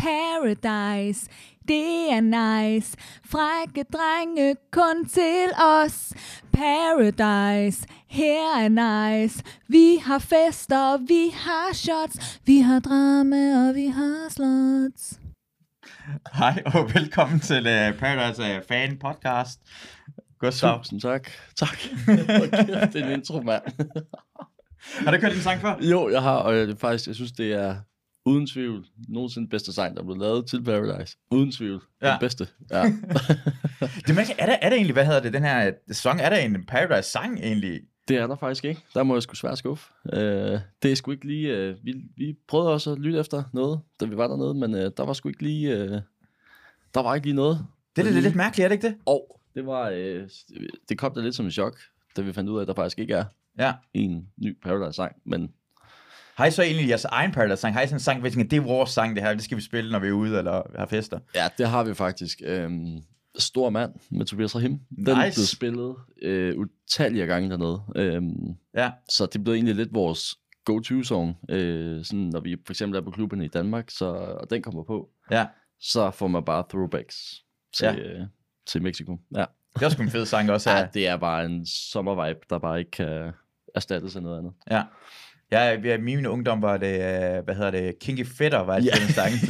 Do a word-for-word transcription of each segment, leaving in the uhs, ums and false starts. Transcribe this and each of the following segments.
Paradise, det er nice. Frække drenge kun til os. Paradise, her er nice. Vi har fester, vi har shots. Vi har drama, og vi har slots. Hej og velkommen til uh, Paradise Fan Podcast. Gustav. Tusind tak. Tak. Okay, det er en intro, mand. Har du kørt din sang før? Jo, jeg har, og jeg, faktisk, jeg synes, det er uden tvivl nogensinde bedste sang, der er blevet lavet til Paradise. Uden tvivl. Ja. Den bedste. Ja. det mærker, er, der, er der egentlig, hvad hedder det, den her sang, er der en Paradise-sang egentlig? Det er der faktisk ikke. Der må jeg sgu svært skuffe. Uh, det er sgu ikke lige... Uh, vi, vi prøvede også at lytte efter noget, da vi var dernede, men uh, der var sgu ikke lige... Uh, der var ikke lige noget. Det er lige... lidt mærkeligt, er det ikke det? Og det var... Uh, det kom da lidt som en chok, da vi fandt ud af, at der faktisk ikke er ja. en ny Paradise-sang, men... Har I så egentlig jeres egen Paradise-sang? Har I sådan en sang, hvor I tænker, det er vores sang, det her, det skal vi spille, når vi er ude eller har fester? Ja, det har vi faktisk. Øhm, Stor mand med Tobias Rahim. Den nice. blev spillet øh, utallige gange dernede. Øhm, ja. Så det blev egentlig lidt vores go-to-song, øh, sådan, når vi for eksempel er på klubben i Danmark, så, og den kommer på, ja. så får man bare throwbacks til, ja. øh, til Mexico. Ja. Det er sgu en fed sang også. Ja, det er bare en sommervibe, der bare ikke kan erstattes af noget andet. Ja. Ja, i min ungdom var det, hvad hedder det, Kinky Fætter var altid en sang.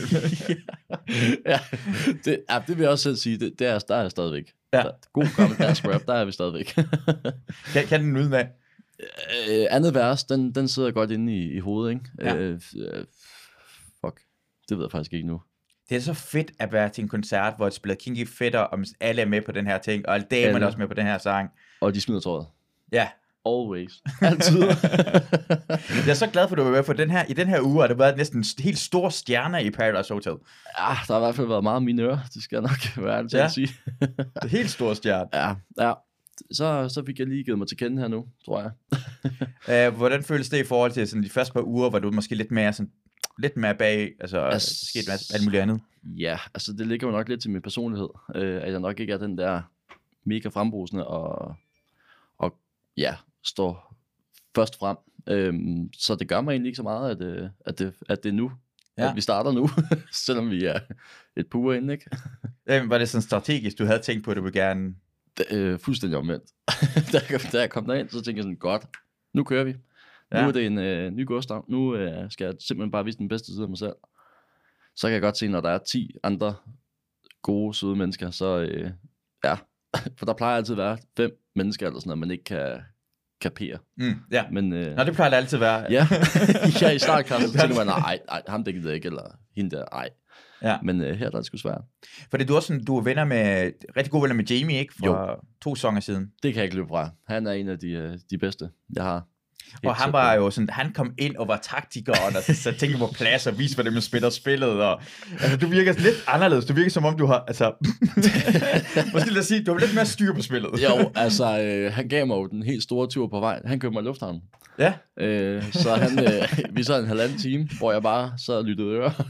ja, det, ja, det vil jeg også selv sige, det, det er, der er jeg stadigvæk. Ja. Der, god gammel dansk rap, der er vi stadigvæk. kan, kan den ud med? Øh, andet vers, den, den sidder godt inde i, i hovedet, ikke? Ja. Øh, fuck, det ved jeg faktisk ikke nu. Det er så fedt at være til en koncert, hvor det spiller Kinky Fætter, og alle er med på den her ting, og alle damerne er også med på den her sang. Og de smider trådet. Ja. Always. Altid. Jeg er så glad for, at du var med, for den her, i den her uge har det været næsten helt store stjerner i Paradise Hotel. Ja, der har i hvert fald været meget mine ører, det skal jeg nok være til ja. at sige. Det er helt store stjerne. Ja, ja. Så, så fik jeg lige givet mig til kende her nu, tror jeg. uh, hvordan føles det i forhold til sådan, de første par uger, hvor du måske lidt mere, sådan, lidt mere bag, altså, altså sket med alt muligt andet? Ja, altså det ligger jo nok lidt til min personlighed, øh, at jeg nok ikke er den der mega frembrusende og, og ja, står først frem. Øhm, så det gør mig egentlig ikke så meget, at, øh, at, det, at det er nu, ja. At vi starter nu, selvom vi er et par uger inde, ikke? Jamen, var det sådan strategisk, du havde tænkt på, at du ville gerne... Det, øh, fuldstændig omvendt. da, jeg, da jeg kom derind, så tænkte jeg sådan, godt, nu kører vi. Ja. Nu er det en øh, ny Gustav. Nu øh, skal jeg simpelthen bare vise den bedste side af mig selv. Så kan jeg godt se, når der er ti andre gode, søde mennesker, så øh, ja, for der plejer altid at være fem mennesker, eller sådan noget, man ikke kan kapere. Mm, ja. Men, øh, Nå, det plejer det altid at være. Ja, ja i startkassen, så tænker man, nej, nej, ham det gider ikke, eller hende der, nej. Ja. Men øh, her der er det sgu svært. Fordi du er sådan, du er venner med, rigtig gode venner med Jamie, ikke? Fra jo. to sæsoner siden. Det kan jeg ikke løbe fra. Han er en af de, de bedste, jeg har. Og han var jo sådan, han kom ind og var taktikeren, og så tænkte på plads og viste, hvordan man spiller spillet, og altså, du virker lidt anderledes, du virker som om, du har, altså, måske lad os sige, du har lidt mere styr på spillet. Jo, altså, øh, han gav mig jo den helt store tur på vej, han købte mig i lufthavnen. Ja. Øh, så han, øh, vi sad en halvanden time, hvor jeg bare sad og lyttede ører.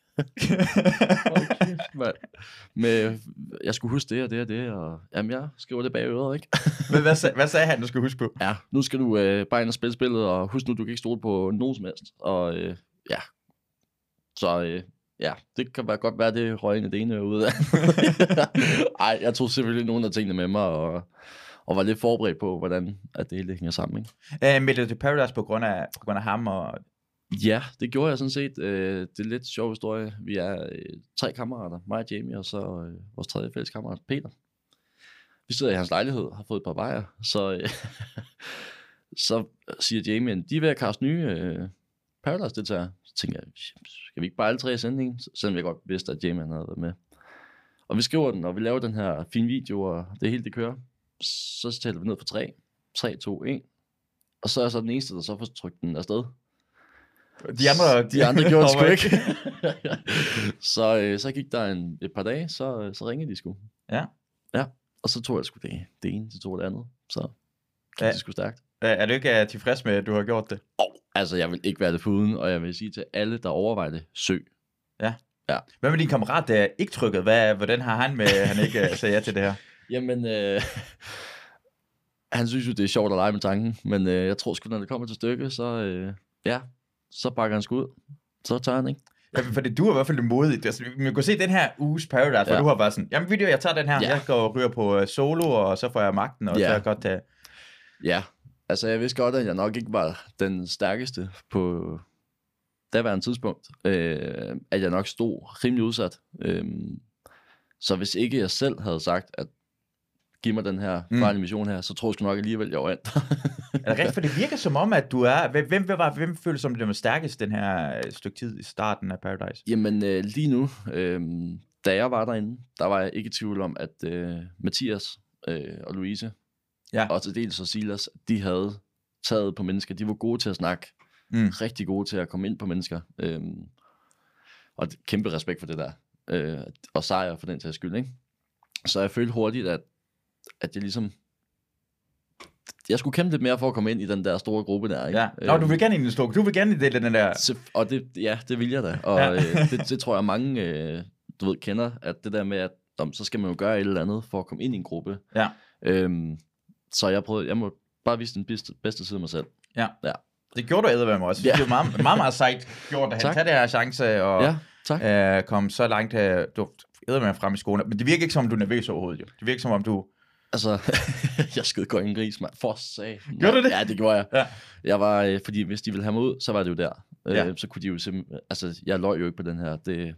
Okay, med, jeg skulle huske det og det og det, og jamen jeg skriver det bag øret, ikke? Men hvad, sag, hvad sagde han, du skulle huske på? Ja, nu skal du øh, bare ind og spille spillet, og husk nu, du kan ikke stole på nogen som helst, og øh, ja, så øh, ja, det kan være godt være, det røg ind i det ene ud af. Ej, jeg tog selvfølgelig nogle af tingene med mig, og, og var lidt forberedt på, hvordan at det hele hænger sammen, ikke? Øh, meldte du til Paradise på grund af, på grund af ham, og... Ja, det gjorde jeg sådan set. Det er lidt sjov historie. Vi er tre kammerater, mig og Jamie, og så vores tredje fælles kammerat, Peter. Vi sidder i hans lejlighed, har fået et par bajer, så, så siger Jamie, at de er ved at kaste nye Paradise-deltagere. Så tænker jeg, skal vi ikke bare alle tre sende en? Selvom jeg godt vidste, at Jamie havde været med. Og vi skriver den, og vi laver den her fine video, og det hele det kører. Så tæller vi ned for tre. tre, to, et. Og så er så den eneste, der så får trykt den afsted. De andre, de andre gjorde det sgu ikke. så, øh, så gik der en, et par dage, så, så ringede de sgu. Ja. Ja, og så tog jeg sgu det, det ene, så tog det andet. Så gik ja. det sgu stærkt. Er du ikke tilfreds med, at du har gjort det? Oh, altså, jeg vil ikke være det foruden, og jeg vil sige til alle, der overvejer det, søg. Ja. Ja. Hvad med din kammerat, der ikke trykket? Hvad, hvordan har han med, at han ikke sagde ja til det her? Jamen, øh, han synes jo, det er sjovt at lege med tanken, men øh, jeg tror sgu, når det kommer til stykket, så øh, ja, så bakker han sgu ud. Så tager han, ikke? Ja, for det, du er i hvert fald det modigt. Altså, man kan se den her uges Paradise, hvor Ja. du har været sådan, jamen video, jeg tager den her, Ja. jeg går og ryger på solo, og så får jeg magten, og Ja. så er jeg godt tage... Ja, altså jeg vidste godt, at jeg nok ikke var den stærkeste på daværende tidspunkt. Øh, at jeg nok stod rimelig udsat. Øh, så hvis ikke jeg selv havde sagt, at giv mig den her Mm. farlige mission her, så tror jeg sgu nok alligevel, jeg var endt. Er det rigtigt? For det virker som om, at du er... Hvem, hvem, var, hvem føles som det var stærkest den her øh, stykke tid i starten af Paradise? Jamen øh, lige nu, øh, da jeg var derinde, der var jeg ikke i tvivl om, at øh, Mathias øh, og Louise, Ja. og til dels og Silas, de havde taget på mennesker. De var gode til at snakke. Mm. Rigtig gode til at komme ind på mennesker. Øh, og det- kæmpe respekt for det der. Øh, og sejr for den sags skyld, ikke? Så jeg følte hurtigt, at, at jeg ligesom... Jeg skulle kæmpe lidt mere for at komme ind i den der store gruppe der, ikke? Ja. Nå, du vil gerne ind i en stor... Du vil gerne dele den der... Så, og det, ja, det vil jeg da. Og Ja. ja. øh, det, det tror jeg mange, øh, du ved, kender, at det der med, at om, så skal man jo gøre et eller andet for at komme ind i en gruppe. Ja. Øhm, så jeg prøvede, jeg må bare vise den bedste, bedste side af mig selv. Ja. Ja. Det gjorde du eddermame også. Ja. Det var meget, meget, meget sejt gjort, at han Tak. tager det her chance og Ja, tak. øh, kom så langt her. Du eddermame frem i skoene. Men det virker ikke som om, du er nervøs overhovedet, jo. Det virker som om, du... Altså, jeg skød godt en gris, mand. For sag. Gjorde du det? Ja, det gjorde jeg. Ja. Jeg var, øh, fordi hvis de ville have mig ud, så var det jo der. Øh, Ja. Så kunne de jo simpelthen, altså, jeg løj jo ikke på den her. Det,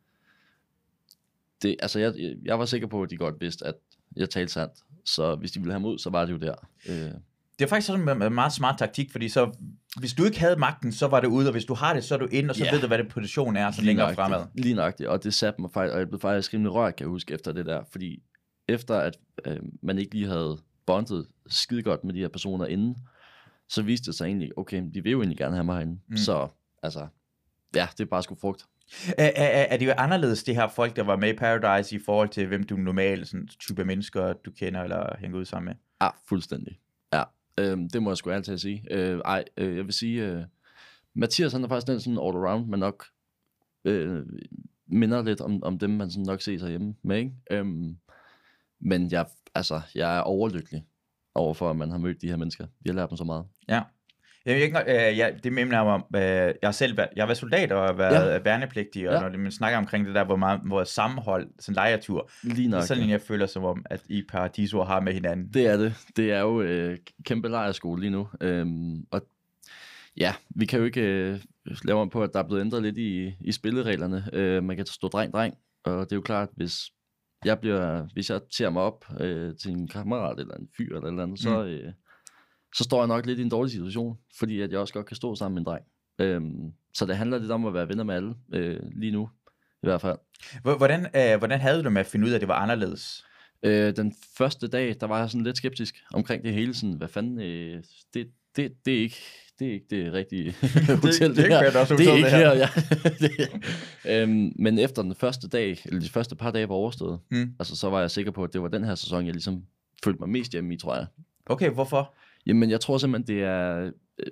det, altså, jeg, jeg var sikker på, at de godt vidste, at jeg talte sandt. Så hvis de ville have mig ud, så var det jo der. Øh, Det er faktisk sådan en meget smart taktik, fordi så, hvis du ikke havde magten, så var det ude, og hvis du har det, så er du inde, og så Ja. ved du, hvad det position er, så Lige længere nøjagtigt. fremad. Lige nøjagtigt, og det satte mig faktisk, og jeg blev faktisk rimelig rørt, kan jeg huske, efter det der, fordi efter at øh, man ikke lige havde bondet skide godt med de her personer inden, så viste det sig egentlig, okay, de vil jo egentlig gerne have mig herinde. Mm. Mm. Så, altså, ja, det er bare sgu frugt. Er, er, er det jo anderledes, det her folk, der var med i Paradise, i forhold til, hvem du normalt sådan type mennesker, du kender eller hænger ud sammen med? Ja, fuldstændig. Ja, øhm, det må jeg sgu altid at sige. Øh, ej, øh, jeg vil sige, øh, Mathias, han er faktisk den sådan all around, man nok øh, minder lidt om, om dem, man sådan nok ser sig hjemme med, ikke? Øhm, men jeg, altså, jeg er overlykkelig overfor, at man har mødt de her mennesker. Vi har lært dem så meget. Ja. Jeg, jeg, øh, jeg, det minder mig om, øh, jeg har selv været, jeg har været soldat og har været ja. værnepligtig, og Ja. når man snakker omkring det der, hvor meget hvor sammenhold, sådan en lejertur, Lige det er nok. sådan en, jeg føler som om, at I Paradiso har med hinanden. Det er det. Det er jo øh, kæmpe lejrskole lige nu. Øhm, og ja, vi kan jo ikke øh, lave om på, at der er blevet ændret lidt i, i spillereglerne. Øh, man kan stå dreng-dreng, og det er jo klart, hvis jeg bliver, hvis jeg tager mig op øh, til en kammerat eller en fyr eller et eller andet, så, øh, så står jeg nok lidt i en dårlig situation, fordi at jeg også godt kan stå sammen med en dreng. Øhm, så det handler lidt om at være venner med alle, øh, lige nu i hvert fald. Hvor- Hvordan, øh, hvordan havde du det med at finde ud af, at det var anderledes? Øh, den første dag, der var jeg sådan lidt skeptisk omkring det hele. Sådan, hvad fanden, øh, det, det, det, er ikke, det er ikke det rigtige hotel, det er ikke her. Paradise Det er Hotel, ikke det her. her, ja. det, øhm, men efter den første dag, eller de første par dage var overstået, Mm. altså, så var jeg sikker på, at det var den her sæson, jeg ligesom følte mig mest hjemme i, tror jeg. Okay, hvorfor? Jamen, jeg tror simpelthen, det er øh,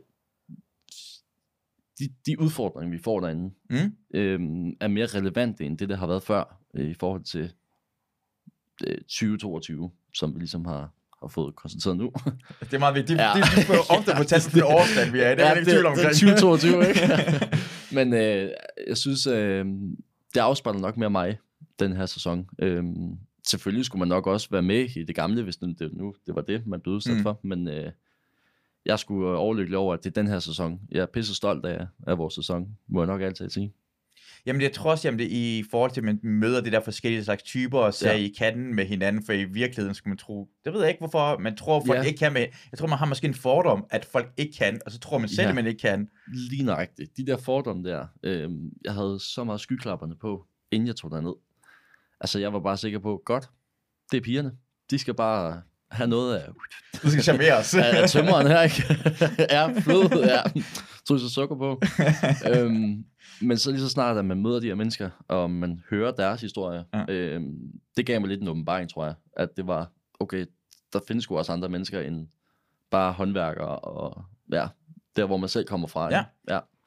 de, de udfordringer, vi får derinde, Mm? øhm, er mere relevante end det, der har været før, øh, i forhold til øh, tyve toogtyve, som vi ligesom har, har fået konstateret nu. Det er meget vigtigt. Ja. Det, det, det er ofte på tasken det årstal, vi er. Det er jeg ikke tvivl det omkring. er tyve toogtyve, ikke? Men øh, jeg synes, øh, det afspejler nok mere mig, den her sæson. Øh, selvfølgelig skulle man nok også være med i det gamle, hvis det, det nu det var det, man blev udsat Mm. mm. for. Men øh, jeg skulle overlykkelig over, at det er den her sæson. Jeg er pisse stolt af, af vores sæson, må jeg nok altid sige. Jamen, jeg tror også, jamen, det, i forhold til, at man møder de der forskellige slags typer, og ser Ja. I kan med hinanden, for i virkeligheden skulle man tro, det ved jeg ikke, hvorfor man tror, folk Ja. ikke kan med, jeg tror, man har måske en fordom, at folk ikke kan, og så tror man selv, Ja. at man ikke kan. Lige nøjagtigt. De der fordomme der, øh, jeg havde så meget skyklapperne på, inden jeg tog derned. Altså, jeg var bare sikker på, godt, det er pigerne. De skal bare have noget af, Du skal charmere os. af, af tømmeren her, ikke? Ja, fløde, ja. Tog så sukker på. øhm, men så lige så snart, at man møder de her mennesker, og man hører deres historie, Ja. ja. øhm, det gav mig lidt en åbenbaring, tror jeg. At det var, okay, der findes jo også andre mennesker end bare håndværkere, og ja, der hvor man selv kommer fra. Ja. ikke? Ja.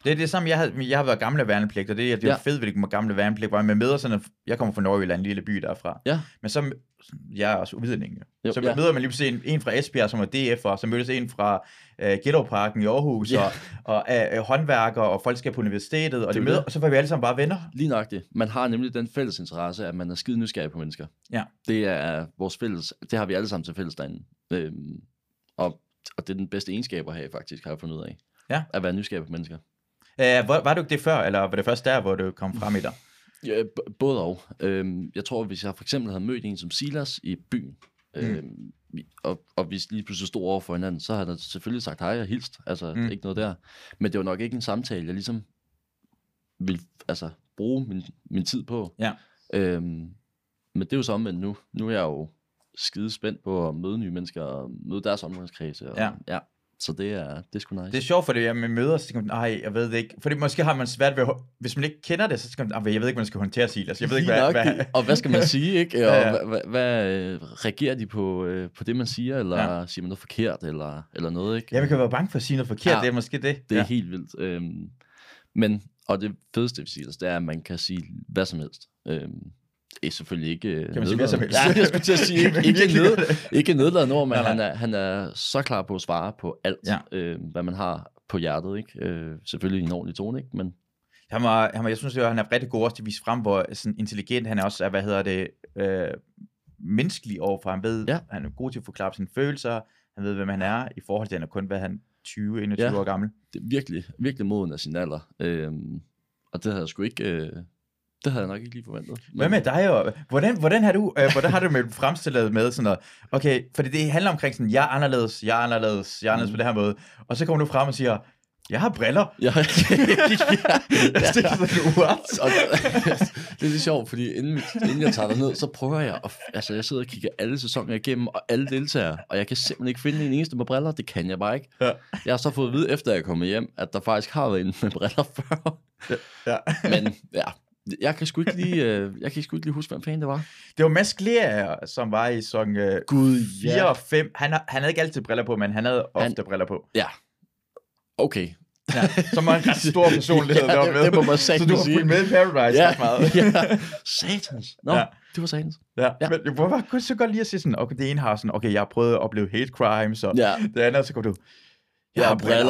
Det er det samme, jeg har, jeg har været gamle værnepligt, og det er, det er Ja. fedt, hvilken gamle værnepligt var. Med møder sådan, jeg kommer fra Nordjylland, en lille by derfra. Ja. Men så, jeg er også uvidning. Jo, Så ja. møder man lige pludselig en, en fra Esbjerg, som er D F'er, så mødes en fra uh, Gellerparken i Aarhus, Ja. og, og uh, håndværkere, og folk skal på universitetet, og, Det de er møder, det. og så var vi alle sammen bare venner. Lige nøjagtigt. Man har nemlig den fælles interesse, at man er skide nysgerrig på mennesker. Ja. Det er vores fælles, det har vi alle sammen til fælles derinde. Øhm, og, og det er den bedste egenskab at have, faktisk, har jeg fundet ud af. Ja. At være nysgerrig på mennesker. Uh, var, var du ikke det før, eller var det først der, hvor du kom frem i dig? Ja, b- både og. Øhm, jeg tror, hvis jeg for eksempel havde mødt en som Silas i byen, Mm. øhm, vi- og, og vi lige pludselig stod over for hinanden, så havde jeg selvfølgelig sagt hej og hilst. Altså, Mm. mm. ikke noget der. Men det var nok ikke en samtale, jeg ligesom ville altså, bruge min, min tid på. Ja. Øhm, men det er jo så omvendt nu. Nu er jeg jo skide spændt på at møde nye mennesker og møde deres omgangskredse. Og, Ja. ja. Så det er, det er sgu nice. Det er sjovt, fordi man møder, så tænker man, nej, jeg ved det ikke. Fordi måske har man svært ved, at- hvis man ikke kender det, så skal man, jeg ved ikke, hvordan man skal håndtere Silas. Jeg ved ikke, Lige hvad, nok, hvad, det- Og hvad skal man sige, ikke? Og Ja, ja. hvad, hvad, hvad øh, reagerer de på, øh, på det, man siger, eller Ja. ja. siger man noget forkert, eller, eller noget, ikke? Ja, man kan være bange for at sige noget forkert, Ja. det er måske det. Det er ja. helt vildt. Øhm, men, og det fedeste ved Silas, det er, at man kan sige hvad som helst. Øhm, det er selvfølgelig ikke... øh, Kan man sige hvad som helst? Ja, jeg skulle til at sige, Kan ikke, man ikke, virkelig ned, gøre det? ikke nedladende ord, men Nej, nej. han er, han er så klar på at svare på alt, Ja. øh, hvad man har på hjertet, ikke? Øh, selvfølgelig i en ordentlig tone, ikke? Men Han var, han var, jeg synes, jo, han er rigtig god også til at vise frem, hvor sådan intelligent han er også, er, hvad hedder det, øh, menneskelig overfor. Han ved, Ja. han er god til at forklare sine følelser, han ved, hvem han er, i forhold til, at han er kun, hvad han tyve enogtyve Ja. år gammel. det er virkelig, virkelig moden af sin alder. Øhm, og det havde jeg sgu ikke... Øh, det havde jeg nok ikke lige forventet. Hvad med dig? Og, hvordan, hvordan, har du, øh, hvordan har du med fremstillet med sådan noget? Okay, fordi det handler omkring sådan, jeg er anderledes, jeg er anderledes, jeg er anderledes Mm. på det her måde. Og så kommer du frem og siger, jeg har briller. Ja, Jeg tænker sådan, what? og det er lidt sjovt, fordi inden, vi, inden jeg tager ned, så prøver jeg at, altså jeg sidder og kigger alle sæsoner igennem, og alle deltagere, og jeg kan simpelthen ikke finde en eneste med briller, det kan jeg bare ikke. Ja. Jeg har så fået at vide, efter jeg er kommet hjem, at der faktisk har været en med briller før. Ja. Men ja, jeg kan sgu ikke lige, øh, jeg kan sgu ikke lige huske, hvem fanden det var. Det var Mads Clear, som var i sæson øh, Gud, fire og fem. Han, har- han havde ikke altid briller på, men han havde ofte Han- briller på. Ja, okay. Ja, som var en ret stor personlighed, Ja, der var det- med. det må man Så sagtens du har sige. fulgt med i Paradise Ja, ret meget. ja. Satans. Nå, Ja. ja. det var satans. Ja, Ja. ja. Men hvor var det så godt lige at sige sådan, okay, det ene har sådan, okay, jeg har prøvet at opleve hate crimes, og Ja. det andet, så går du, Jeg har briller.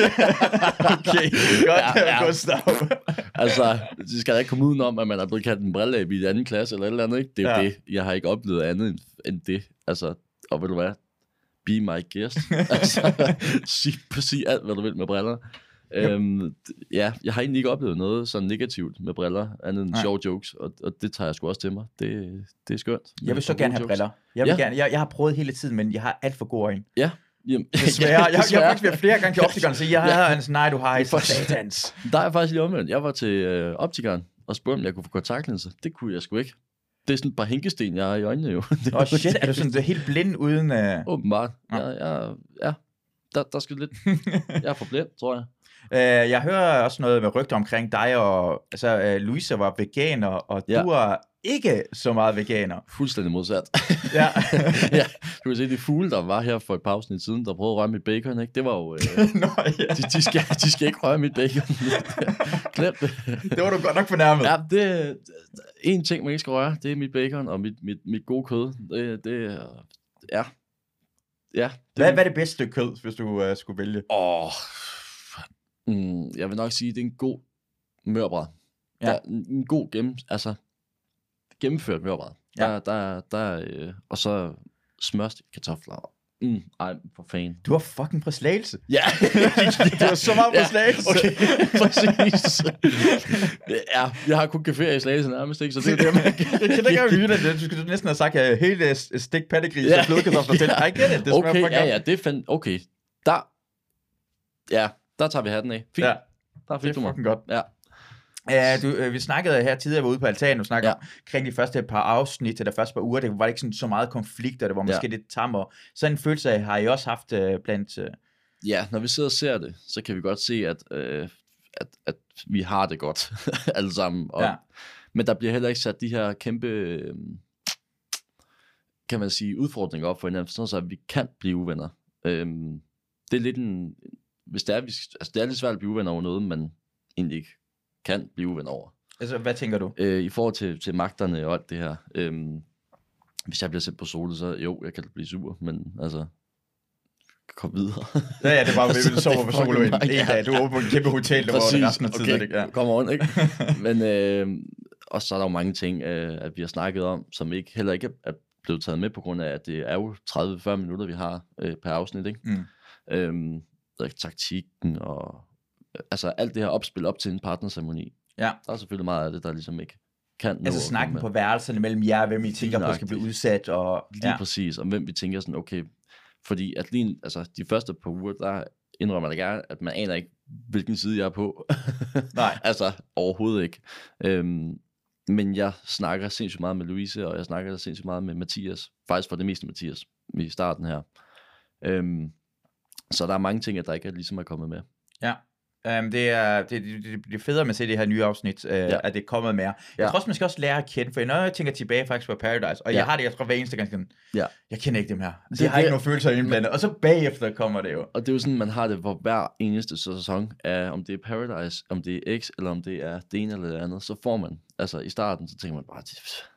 Okay, godt, Ja, ja, ja. ja. Gustav. Altså, det skal da ikke komme udenom, at man er blevet kaldt en brilleab i anden klasse eller et eller andet, ikke? Det er jo Ja. det. Jeg har ikke oplevet andet end, end det. Altså, og ved du hvad? Be my guest. altså, sig, sig alt, hvad du vil med briller. Øhm, d- ja, jeg har egentlig ikke oplevet noget sådan negativt med briller, andet end Nej. sjove jokes, og, og det tager jeg sgu også til mig. Det, det er skønt. Jeg vil så Og gerne gode have jokes. briller. Jeg, vil Ja. gerne, jeg, jeg har prøvet hele tiden, men jeg har alt for gode øjne. Ja. Jamen, Desværre. Jeg, jeg har desværre. faktisk været flere gange til optikeren, så jeg har Ja. en sådan, nej, du har ikke For- satans. Der er jeg faktisk lige omvendt. Jeg var til øh, optikeren og spurgte, om jeg kunne få kontaktlinser. Det kunne jeg sgu ikke. Det er sådan et par hænkesten, jeg har i øjnene jo. Åh oh, shit, er du sådan du er helt blind uden... Uh... Åbenbart. Ja. Ja, ja, ja. Der, der skal lidt... Jeg er for blind, tror jeg. Uh, jeg hører også noget med rygter omkring dig, og altså, uh, Louise var veganer, og Ja. du er ikke så meget veganer. Fuldstændig modsat. Ja. ja, du kan se, de fugle, der var her for et par afsnit siden, der prøvede at røre mit bacon, ikke? Det var jo... Øh, Nå, ja. de, de, skal, de skal ikke røre mit bacon. Glem det. Det var du godt nok fornærmet. Ja, det... En ting, man ikke skal røre, det er mit bacon og mit, mit, mit gode kød. Det, det er... Ja. Ja. Det, Hvad, hvad er det bedste stykke kød, hvis du uh, skulle vælge? Åh, mm, jeg vil nok sige, at det er en god mørbrad. Ja. Ja. En, en god gennem, altså, gennemført mørbrad. Ja. Der, der, der, øh, og så smørst kartofler. Mm, ej, for fanden. Du var fucking på Slagelse. Ja. Du var så meget på Slagelse. Okay, præcis. Ja, jeg har kun caféer i Slagelse nærmest, ikke? Så det er det, man Jeg kan ikke engang vide det. Du skulle næsten have sagt uh, hele uh, stik pattegris Ja. og flødekartofler til. I get it. Det smager Okay, fucking ja, godt. ja, det er fandme... Okay, der... Ja, der tager vi hatten af. Fint. Ja, Der det fik er du mig. fucking godt. Ja. Ja, du, øh, vi snakkede her tidligere, var ude på altanen, og snakkede Ja. ja. omkring de første par afsnit, til de første par uger, det var ikke sådan så meget konflikt, og det var måske Ja. lidt tammer. Sådan en følelse af, har I også haft øh, blandt... Øh, Ja, når vi sidder og ser det, så kan vi godt se, at, øh, at, at vi har det godt alle sammen. Og, Ja. Men der bliver heller ikke sat de her kæmpe, øh, kan man sige, udfordringer op for hinanden, sådan så at vi kan blive uvenner. Øh, det er lidt en, hvis det er, vi, altså det er lidt svært at blive uvenner over noget, men egentlig ikke kan blive uven over. Altså, hvad tænker du? Øh, I forhold til, til magterne og alt det her. Øhm, hvis jeg bliver sendt på solo, så jo, jeg kan blive sur, men altså, kom videre. Ja, ja, det er bare, altså, vi sover på solo en, en dag. Du er på en kæmpe hotel, der var resten af okay, tiden. Ikke? Ja. Kom on, ikke? Men øh, og så er der jo mange ting, øh, at vi har snakket om, som ikke heller ikke er blevet taget med, på grund af, at det er jo tredive til fyrre minutter, vi har øh, per afsnit, ikke? Mm. Øhm, der er taktikken og altså alt det her opspil op til en partnerceremoni. Ja. Der er selvfølgelig meget af det, der ligesom ikke kan nå. Altså snakken på værelserne mellem jer, hvem I tænker på skal blive udsat. Og, lige ja. præcis, om hvem vi tænker sådan, okay, fordi at lige, altså de første par uger, der indrømmer jeg gerne, at man aner ikke, hvilken side jeg er på. Nej. Altså overhovedet ikke. Øhm, men jeg snakker sindssygt meget med Louise, og jeg snakker sindssygt meget med Mathias. Faktisk for det meste Mathias i starten her. Øhm, så der er mange ting, der ikke er ligesom er kommet med. Ja. Um, det er det, det, det, det er federe med at se det her nye afsnit, uh, ja. At det er kommet mere. Jeg ja. tror også, man skal også lære at kende, for når jeg tænker tilbage faktisk på Paradise, og ja. jeg har det, jeg tror hver eneste gang sådan, ja. jeg kender ikke dem her. De det, har det, ikke nogen følelser indblandet, og så bagefter kommer det jo. Og det er jo sådan, man har det for hver eneste sæson, af, om det er Paradise, om det er X, eller om det er det ene eller det andet, så får man, altså i starten, så tænker man bare,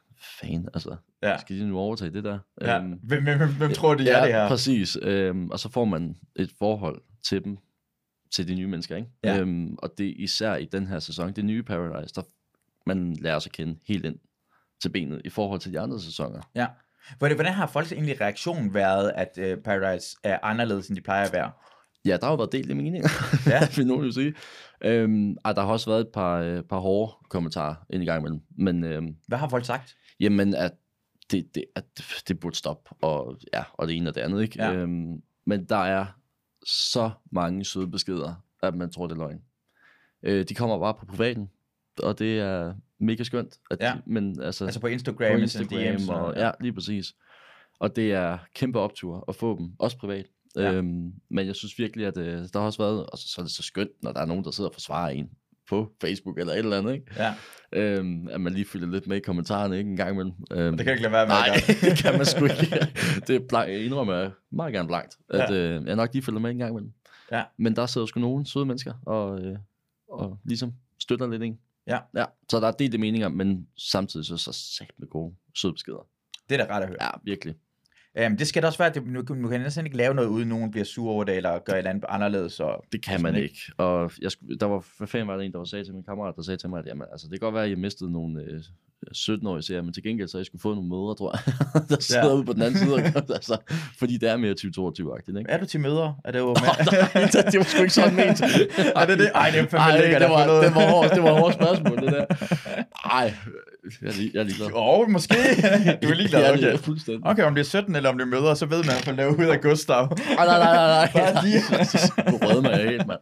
fan, altså, ja. skal de nu overtage det der? Ja. Um, hvem, hvem, hvem, hvem tror de ja, er det her? Præcis, um, og så får man et forhold til dem, til de nye mennesker, ikke? Ja. Øhm, og det er især i den her sæson, det nye Paradise, der man lærer sig at kende helt ind til benet i forhold til de andre sæsoner. Ja. Hvordan har folks egentlig reaktion været, at uh, Paradise er anderledes, end de plejer at være? Ja, der har jo været delt i meninger, ja. vil nogen jo sige. Øhm, og der har også været et par, øh, par hårde kommentarer ind i gang imellem. Men, øhm, hvad har folk sagt? Jamen, at det, det, at det burde stoppe, og, ja, og det ene og det andet, ikke? Ja. Øhm, men der er så mange søde beskeder, at man tror, det er løgn. Øh, de kommer bare på privaten, og det er mega skønt. At ja. de, men, altså, altså på Instagram, på Instagram og, ja. ja, lige præcis. Og det er kæmpe optur at få dem, også privat. Ja. Øhm, men jeg synes virkelig, at øh, der har også været, og så, så er det så skønt, når der er nogen, der sidder og forsvarer en på Facebook eller et eller andet, ikke? Ja. Øhm, at man lige følger lidt med i kommentarerne, ikke? En gang imellem. Øhm, det kan ikke lade være med. Nej, det kan man sgu ikke. Det er blank, jeg indrømmer jeg meget gerne blankt, at ja. øh, jeg nok lige følger med en gang imellem. Ja. Men der sidder sgu nogle søde mennesker, og, øh, og ligesom støtter lidt en. Ja. Ja. Så der er delte meninger, men samtidig så så sagt med gode søde beskeder. Det er da ret at høre. Ja, virkelig. Um, det skal da også være, at det, nu, nu kan næsten ikke lave noget, uden nogen bliver sur over det, eller gør et eller andet anderledes. Og, det kan man ikke. Og jeg, der var, hvad fanden var det en, der var sagde til min kammerat, der sagde til mig, at jamen, altså, det kan godt være, at jeg mistede nogle øh, sytten-årige serier, men til gengæld så jeg skulle få nogle mødre, tror jeg, der sidder ja. ude på den anden side. Altså, fordi det er mere tyve toogtyve-agtigt, ikke? Er du til mødre? Er det jo med? Oh, nej, det var sgu ikke sådan ment. Ej, det er det. Ej, det er fandme lækkert. Det var, det var hårdt, det var hårdt spørgsmål, det der. Ej, jeg er, lige, jeg er ligeglad. Åh, oh, måske. Du er ligeglad, okay. Jeg er fuldstændig. Okay, om det er sytten eller om det er mødre, så ved man, at man laver ud af Gustav. Nej, nej, nej, nej. Bare lige. Du rødder mig helt, mand.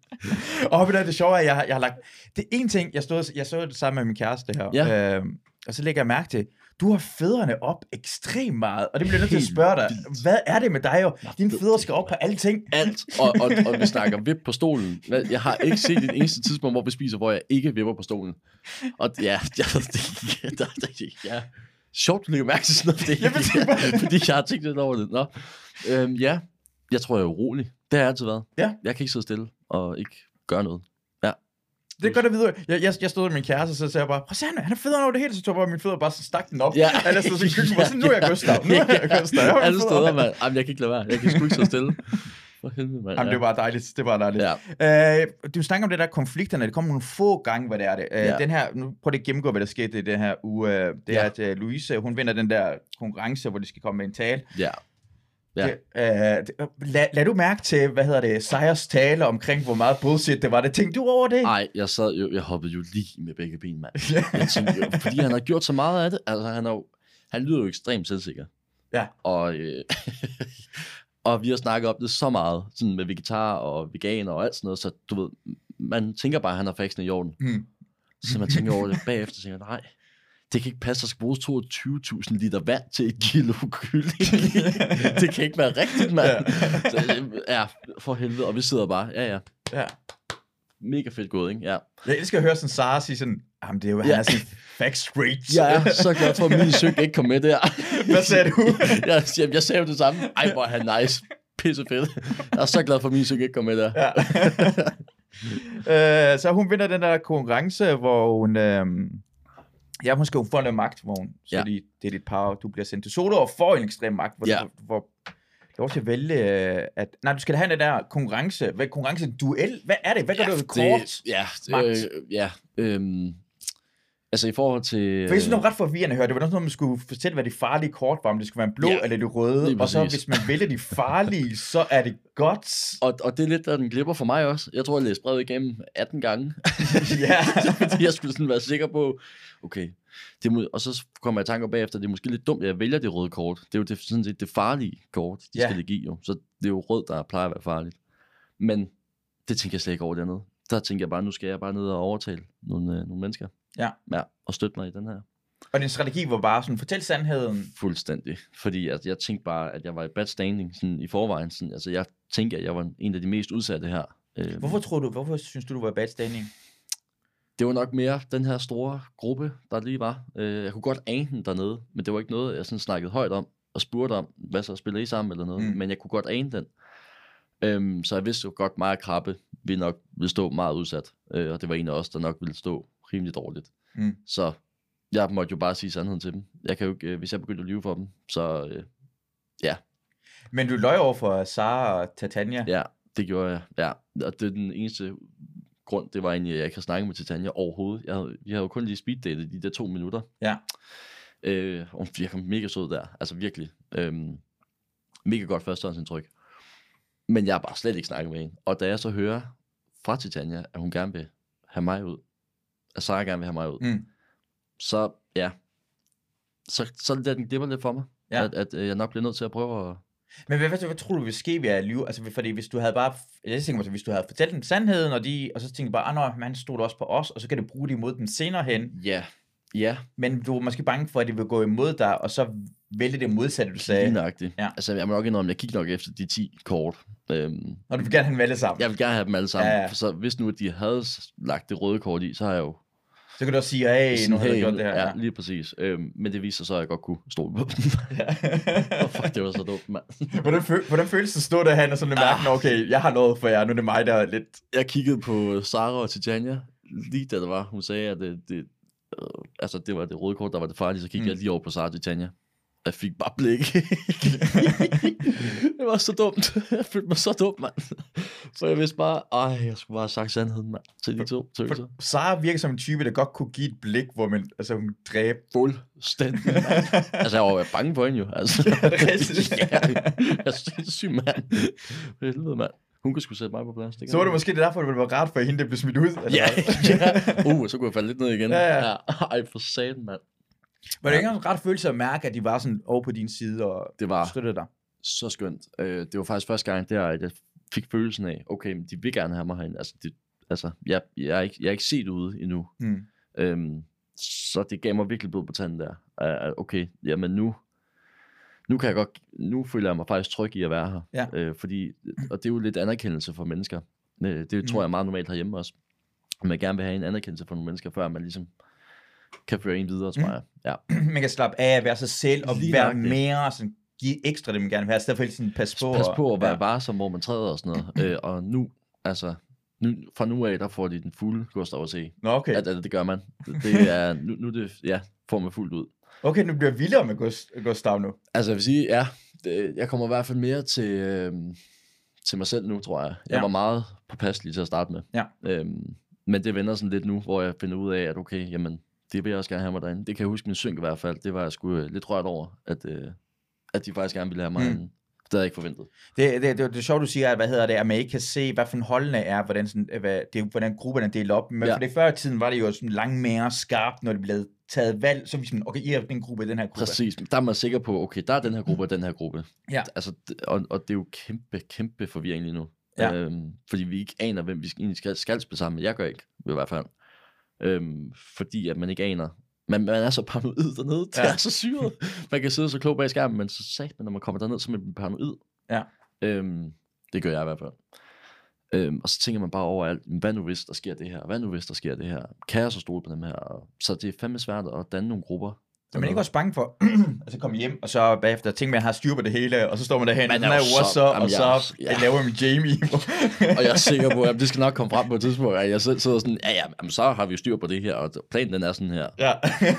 Åh, men det er det sjove, at jeg, jeg har lagt... Det er en ting, jeg stod, jeg så det sammen med min kæreste her, ja. øhm, og så lægger jeg mærke til, du har fødderne op ekstremt meget, og det bliver nødt til at spørge dig, hvad er det med dig jo? Dine fødder skal op på alle ting. Alt, og, og, og vi snakker vip på stolen. Jeg har ikke set et eneste tidspunkt, hvor vi spiser, hvor jeg ikke vipper på stolen. Og ja, ja, det, ja, der, der, ja. Sjovt, du lægger mærke til sådan noget, det, ja, fordi jeg har tænkt lidt over det. Nå. Øhm, ja, jeg tror, jeg er urolig. Det har jeg altid været. Ja. Jeg kan ikke sidde stille og ikke gøre noget. Ja. Det er godt at vide. Jeg, jeg, jeg stod med min kæreste, så sagde jeg bare, prøv at se, han er federe over det hele, så tog jeg bare min fødder bare så stak den op. Ja. Ellers stod sådan køkken, så nu er jeg Gustav, nu er jeg Gustav. Jeg alle steder, mand. Jamen, jeg kan ikke lade være. Jeg kan sgu ikke sidde stille. For helvede, mand. Jamen, det var dejligt. Det var dejligt. Ja. Øh, du snakker om det der konflikterne. Det kommer nogle få gange, hvad det er det. Øh, ja. Den her, nu prøv at gennemgå, hvad der skete i den her uge. Det er, ja. at uh, Louise, hun vinder den der konkurrence, hvor de skal komme med en tale. Ja. Ja. Det, øh, lad, lad du mærke til, hvad hedder det, Sejers tale omkring, hvor meget bullshit det var. Det tænkte du over det? Nej, jeg sad jo, jeg hoppede jo lige med begge ben, mand. Jeg tænkte jo, fordi han har gjort så meget af det. Altså, han, er jo, han lyder jo ekstremt selvsikker. Ja. Og, øh, og vi har snakket om det så meget, sådan med vegetar og veganer og alt sådan noget, så du ved, man tænker bare, at han har faxen i orden. Mm. Så man tænker over det bagefter, og tænker, nej, det kan ikke passe, der skal bruges toogtyve tusind liter vand til et kilo kylling. Det kan ikke være rigtigt, mand. Ja. Så, ja, for helvede. Og vi sidder bare, ja, ja. Ja. Mega fedt gået, ikke? Ja. Jeg elsker at høre sådan Sara sige sådan, jamen det er jo, ja. Han er sådan facts straight. Jeg er så glad for, at min søg ikke kom med der. Hvad sagde du? jeg, jeg, jeg sagde jo det samme. Ej, hvor er han nice. Pisse fedt. Jeg er så glad for, at min søg ikke kom med der. Ja. øh, så hun vinder den der konkurrence, hvor hun... Øh, ja, måske hun får noget magt, hvor hun... Så Ja. det, det er dit power. Du bliver sendt til solo og får en ekstrem magt, hvor Ja. du hvor, lov til at vælge, øh, at... Nej, du skal have den der konkurrence. Hvad konkurrence? Duel? Hvad er det? Hvad gør Ja, du ved kort? Ja, magt? øh, ja øhm, altså i forhold til... For jeg synes, det var ret forvirrende at høre. Det var noget, man skulle fortælle, hvad de farlige kort var, om det skulle være en blå Ja, eller det røde. lige Og så præcis. hvis man vælger de farlige, så er det godt. Og, og det er lidt, der den glipper for mig også. Jeg tror, jeg læste brevet igennem atten gange. Ja. Fordi jeg skulle sådan være sikker på, okay. Det må, og så kommer jeg i tanker bagefter, det er måske lidt dumt, at jeg vælger det røde kort. Det er jo det, sådan set det farlige kort, de Ja. skal lægge i jo. Så det er jo rød, der plejer at være farligt. Men det tænker jeg slet ikke over dernede. Der tænker jeg bare, nu skal jeg bare ned og overtale nogle, øh, nogle mennesker. Ja. Ja, og støtte mig i den her. Og din strategi var bare sådan, fortæl sandheden. Fuldstændig. Fordi altså, jeg tænkte bare, at jeg var i bad standing sådan, i forvejen. Sådan, altså, jeg tænkte, at jeg var en af de mest udsatte her. Øh, Hvorfor tror du, hvorfor synes du, du var i bad standing? Det var nok mere den her store gruppe, der lige var. Øh, jeg kunne godt ane den dernede, men det var ikke noget, jeg sådan snakkede højt om og spurgte om, hvad så spiller I sammen eller noget. Mm. Mm. Men jeg kunne godt ane den. Øhm, så jeg vidste jo godt, mig og Krabbe ville nok ville stå meget udsat. Øh, og det var en af os, der nok ville stå rimelig dårligt. Mm. Så jeg måtte jo bare sige sandheden til dem. Jeg kan jo ikke, øh, hvis jeg begyndte at lyve for dem, så øh, ja. Men du løj over for Sara og Titania. Ja, det gjorde jeg. Ja. Og det er den eneste grund, det var egentlig, at jeg ikke har snakket med Titania overhovedet. Jeg havde, vi havde jo kun lige speeddatet de der to minutter. Ja. Øh, og hun virker mega sød der. Altså virkelig. Øhm, mega godt førstehåndsindtryk. Men jeg har bare slet ikke snakket med hende. Og da jeg så hører fra Titania, at hun gerne vil have mig ud, at Sara gerne vil have mig ud, Mm. så ja, så, så lader den glipper lidt for mig. Ja. At, at øh, jeg nok bliver nødt til at prøve at... Men hvad, hvad, hvad tror du vil ske ved at lyve? Altså, fordi hvis du havde bare... Jeg tænker mig, hvis du havde fortalt dem sandheden, og, de, og så tænkte jeg bare, ah, nå, man stod også på os, og så kan du bruge det imod dem senere hen. Ja, ja. Men du er måske bange for, at de vil gå imod dig, og så vælge det modsatte, du sagde. Lige nøjagtigt. Ja. Altså, jeg må nok indrømme, at jeg kigger nok efter de ti kort. Øhm, Og du vil gerne have dem alle sammen. jeg vil gerne have dem alle sammen. Ja, Ja, ja. ja. Så hvis nu, at de havde lagt det røde kort i, så har jeg jo... Så kan du også sige, hey, nu har du gjort det her. Ja, lige præcis. Øhm, men det viser sig så, at jeg godt kunne stole på dem. Ja. oh, fuck, det var så dumt, mand. Hvordan, føl- hvordan føles det at stå derhen og sådan mærke, Ah. okay, jeg har noget for jer, nu er det mig, der er lidt... Jeg kiggede på Sara og Titania, lige da det var. Hun sagde, at det, det, øh, altså, det var det røde kort, der var det farlige. Så kiggede Mm. mm. jeg lige over på Sara og Titania. Jeg fik bare blik. Det var så dumt. Jeg følte mig så dum, mand. For jeg vidste bare, ej, jeg skulle bare have sagt sandheden, mand. Til de to tøser. For Sara virker som en type, der godt kunne give et blik, hvor man, altså, hun dræb. Fuldstændig, mand. Altså, jeg var jo bange på hende jo. Altså. Ja, det er rigtigt. Ja, jeg er sindssyg, mand. Helvede, mand. Hun kunne sgu sætte mig på plads. Det Så var det måske det derfor, det var rart for hende, det blev smidt ud. Eller Ja, hvad? ja. Uh, så kunne jeg falde lidt ned igen. Ja, ja. ja. Ej, for satan, mand. Var det ikke en ret følelse at mærke, at de var sådan over på din side og Det var støttede dig? så skønt. Øh, det var faktisk første gang, der, at jeg fik følelsen af, okay, men de vil gerne have mig herinde. Altså, det, altså jeg, jeg, er ikke, jeg er ikke set ude endnu. Hmm. Øhm, så det gav mig virkelig blod på tanden der. Uh, okay, jamen nu, nu kan jeg godt, nu føler jeg mig faktisk tryg i at være her. Ja. Øh, fordi, og det er jo lidt anerkendelse for mennesker. Øh, det tror Mm. jeg er meget normalt herhjemme også. At man gerne vil have en anerkendelse for nogle mennesker, før man ligesom kan føre en videre, tror Mm. jeg. Ja. Man kan slappe af at være sig selv og Lige være nøjagtigt. mere sådan, give ekstra det, man gerne vil have. I stedet for hele tiden pas på. Pas og- på at være ja. varsom, hvor man træder og sådan noget. øh, og nu, altså, nu, fra nu af, der får de den fulde Gustav at se. Nå, okay. At, at det gør man. Det er, nu, nu er det, ja, får man fuldt ud. Okay, nu bliver jeg vildere med Gust- Gustav nu. Altså, jeg vil sige, ja, det, jeg kommer i hvert fald mere til, øhm, til mig selv nu, tror jeg. Jeg Ja. var meget påpasselig til at starte med. Ja. Øhm, men det vender sådan lidt nu, hvor jeg finder ud af, at okay, jamen, det vil jeg også gerne have mig derinde. Det kan jeg huske min synk i hvert fald. Det var jeg sgu øh, lidt rørt over, at, øh, at de faktisk gerne ville have mig Mm. mm. herinde. Det havde jeg ikke forventet. Det, det, det, det er sjovt, du siger, at, hvad hedder det, at man ikke kan se, hvad for holdene er, hvordan, sådan, hvad, det, hvordan grupperne er delt op. Men ja. Ja. for det før i tiden var det jo sådan langt mere skarpt, når det blev taget valg, så hvis man, okay, I er den gruppe, den her gruppe. Præcis. Der er man sikker på, okay, der er den her gruppe og den her gruppe. Ja. Altså, det- og, og det er jo kæmpe, kæmpe forvirring lige nu. Ja. Øhm, fordi vi ikke aner, hvem vi skal- egentlig skal, skal spille sammen med. Jeg gør ikke, i hvert fald. Øhm, fordi at man ikke aner. Man, man er så paranoid dernede. Det Ja. er så syret. Man kan sidde så klog bag skærmen, men så sagt man, når man kommer derned, så er man paranoid. Ja. Øhm, det gør jeg i hvert fald. Øhm, og så tænker man bare over alt. Hvad nu hvis der sker det her? Hvad nu hvis der sker det her? Kan jeg så stole på dem her? Og så det er fandme svært at danne nogle grupper. Er man ikke også bange for, at så komme hjem, og så bagefter tænke med, at jeg har styr på det hele, og så står man derhen, Man den er er jo jo så- så, og jamen, så jeg- jeg, ja. laver min Jamie. Og jeg er sikker på, at det skal nok komme frem på et tidspunkt, at jeg selv sidder sådan, ja, ja, jamen, så har vi styr på det her, og planen den er sådan her. ja.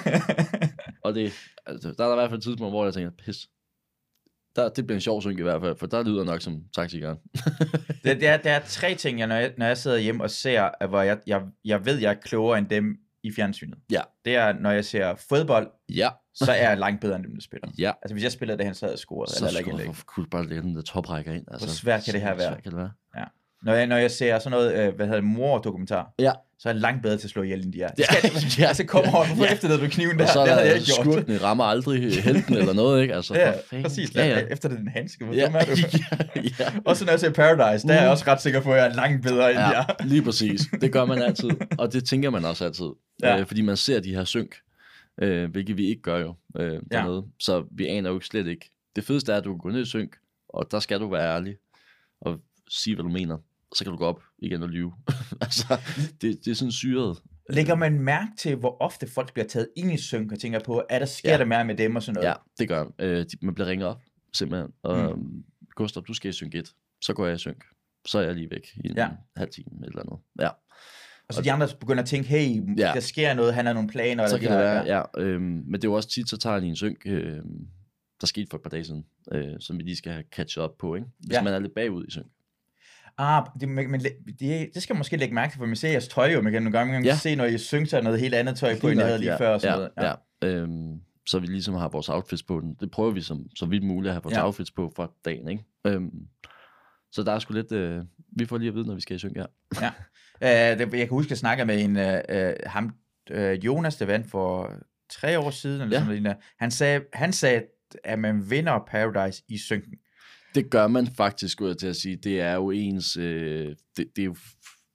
Og det, altså, der er der i hvert fald et tidspunkt, hvor jeg tænker, pis. Der, det bliver en sjov synk i hvert fald, for der lyder nok som taxikeren. det, det er, der er tre ting, jeg, når, jeg, når jeg sidder hjemme og ser, hvor jeg, jeg, jeg ved, jeg er klogere end dem i fjernsynet. Ja. Det er, når jeg ser fodbold, Ja, så er jeg langt bedre end dem, der spiller. ja. Altså, hvis jeg spiller det, han sad og scorede, Så eller skulle ikke jeg lægge. for kunne bare lægge den der toprækker ind. Altså, Hvor svært kan det her så være? svært kan det være? Når jeg, når jeg ser sådan noget, øh, hvad hedder det, mor-dokumentar, Ja. så er jeg langt bedre til at slå ihjel, end de er. Ja. Ja. Altså, kom over, hvorfor Ja. efterlader du kniven der? Og så er Det havde jeg der ikke gjort. skurkene rammer aldrig helten eller noget, ikke? Altså, Ja, for fanden. præcis. Ja, ja. Efter det er den handske, hvor Ja, dum er du? ja, ja. Også når jeg ser Paradise, der er jeg Mm. også ret sikker på, at jeg er langt bedre, end de er. Ja, lige præcis. Det gør man altid, og det tænker man også altid. Ja. Øh, fordi man ser de her synk, øh, hvilket vi ikke gør jo øh, dernede. Ja. Så vi aner jo slet ikke. Det fedeste er, at du kan gå ned i synk, og der skal du være ærlig og sige, hvad du mener. Så kan du gå op igen og lyve. altså, det, det er sådan syret. Lægger man mærke til, hvor ofte folk bliver taget ind i synk, og tænker på, er der sker Ja. der mere med dem og sådan noget? Ja, det gør øh, de, man bliver ringet op, simpelthen. Og mm. Gustav, du skal i synk et. Så går jeg i synk. Så er jeg lige væk i en Ja. halv time eller noget. Ja. Og så de andre begynder at tænke, hey, Ja. der sker noget, han har nogle planer. Så eller kan de det har- være, ja. Øhm, men det er jo også tit, så tager de en synk, øh, der skete for et par dage siden, øh, som vi lige skal have catch up på, ikke? Hvis Ja. man er lidt bagud i synk. Ah, det, men, men det, det skal man måske lægge mærke til, for man ser jeres tøj jo, man kan nogle gange man kan Ja. se, når I synker, så er noget helt andet tøj på, end jeg havde lige ja, før. Og sådan ja, noget. ja. Øhm, så vi ligesom har vores outfits på den. Det prøver vi som, så vidt muligt at have vores Ja. outfits på fra dagen, ikke? Øhm, så der er sgu lidt, øh, vi får lige at vide, når vi skal i synk her. Ja. Uh, det, jeg kan huske, at jeg snakker med en, uh, ham, uh, Jonas, der vandt for tre år siden, eller Ja. sådan noget lignende. Han sagde, han sagde, at man vinder Paradise i synken. Det gør man faktisk, skulle jeg til at sige. Det er jo ens... Øh, det, det er jo,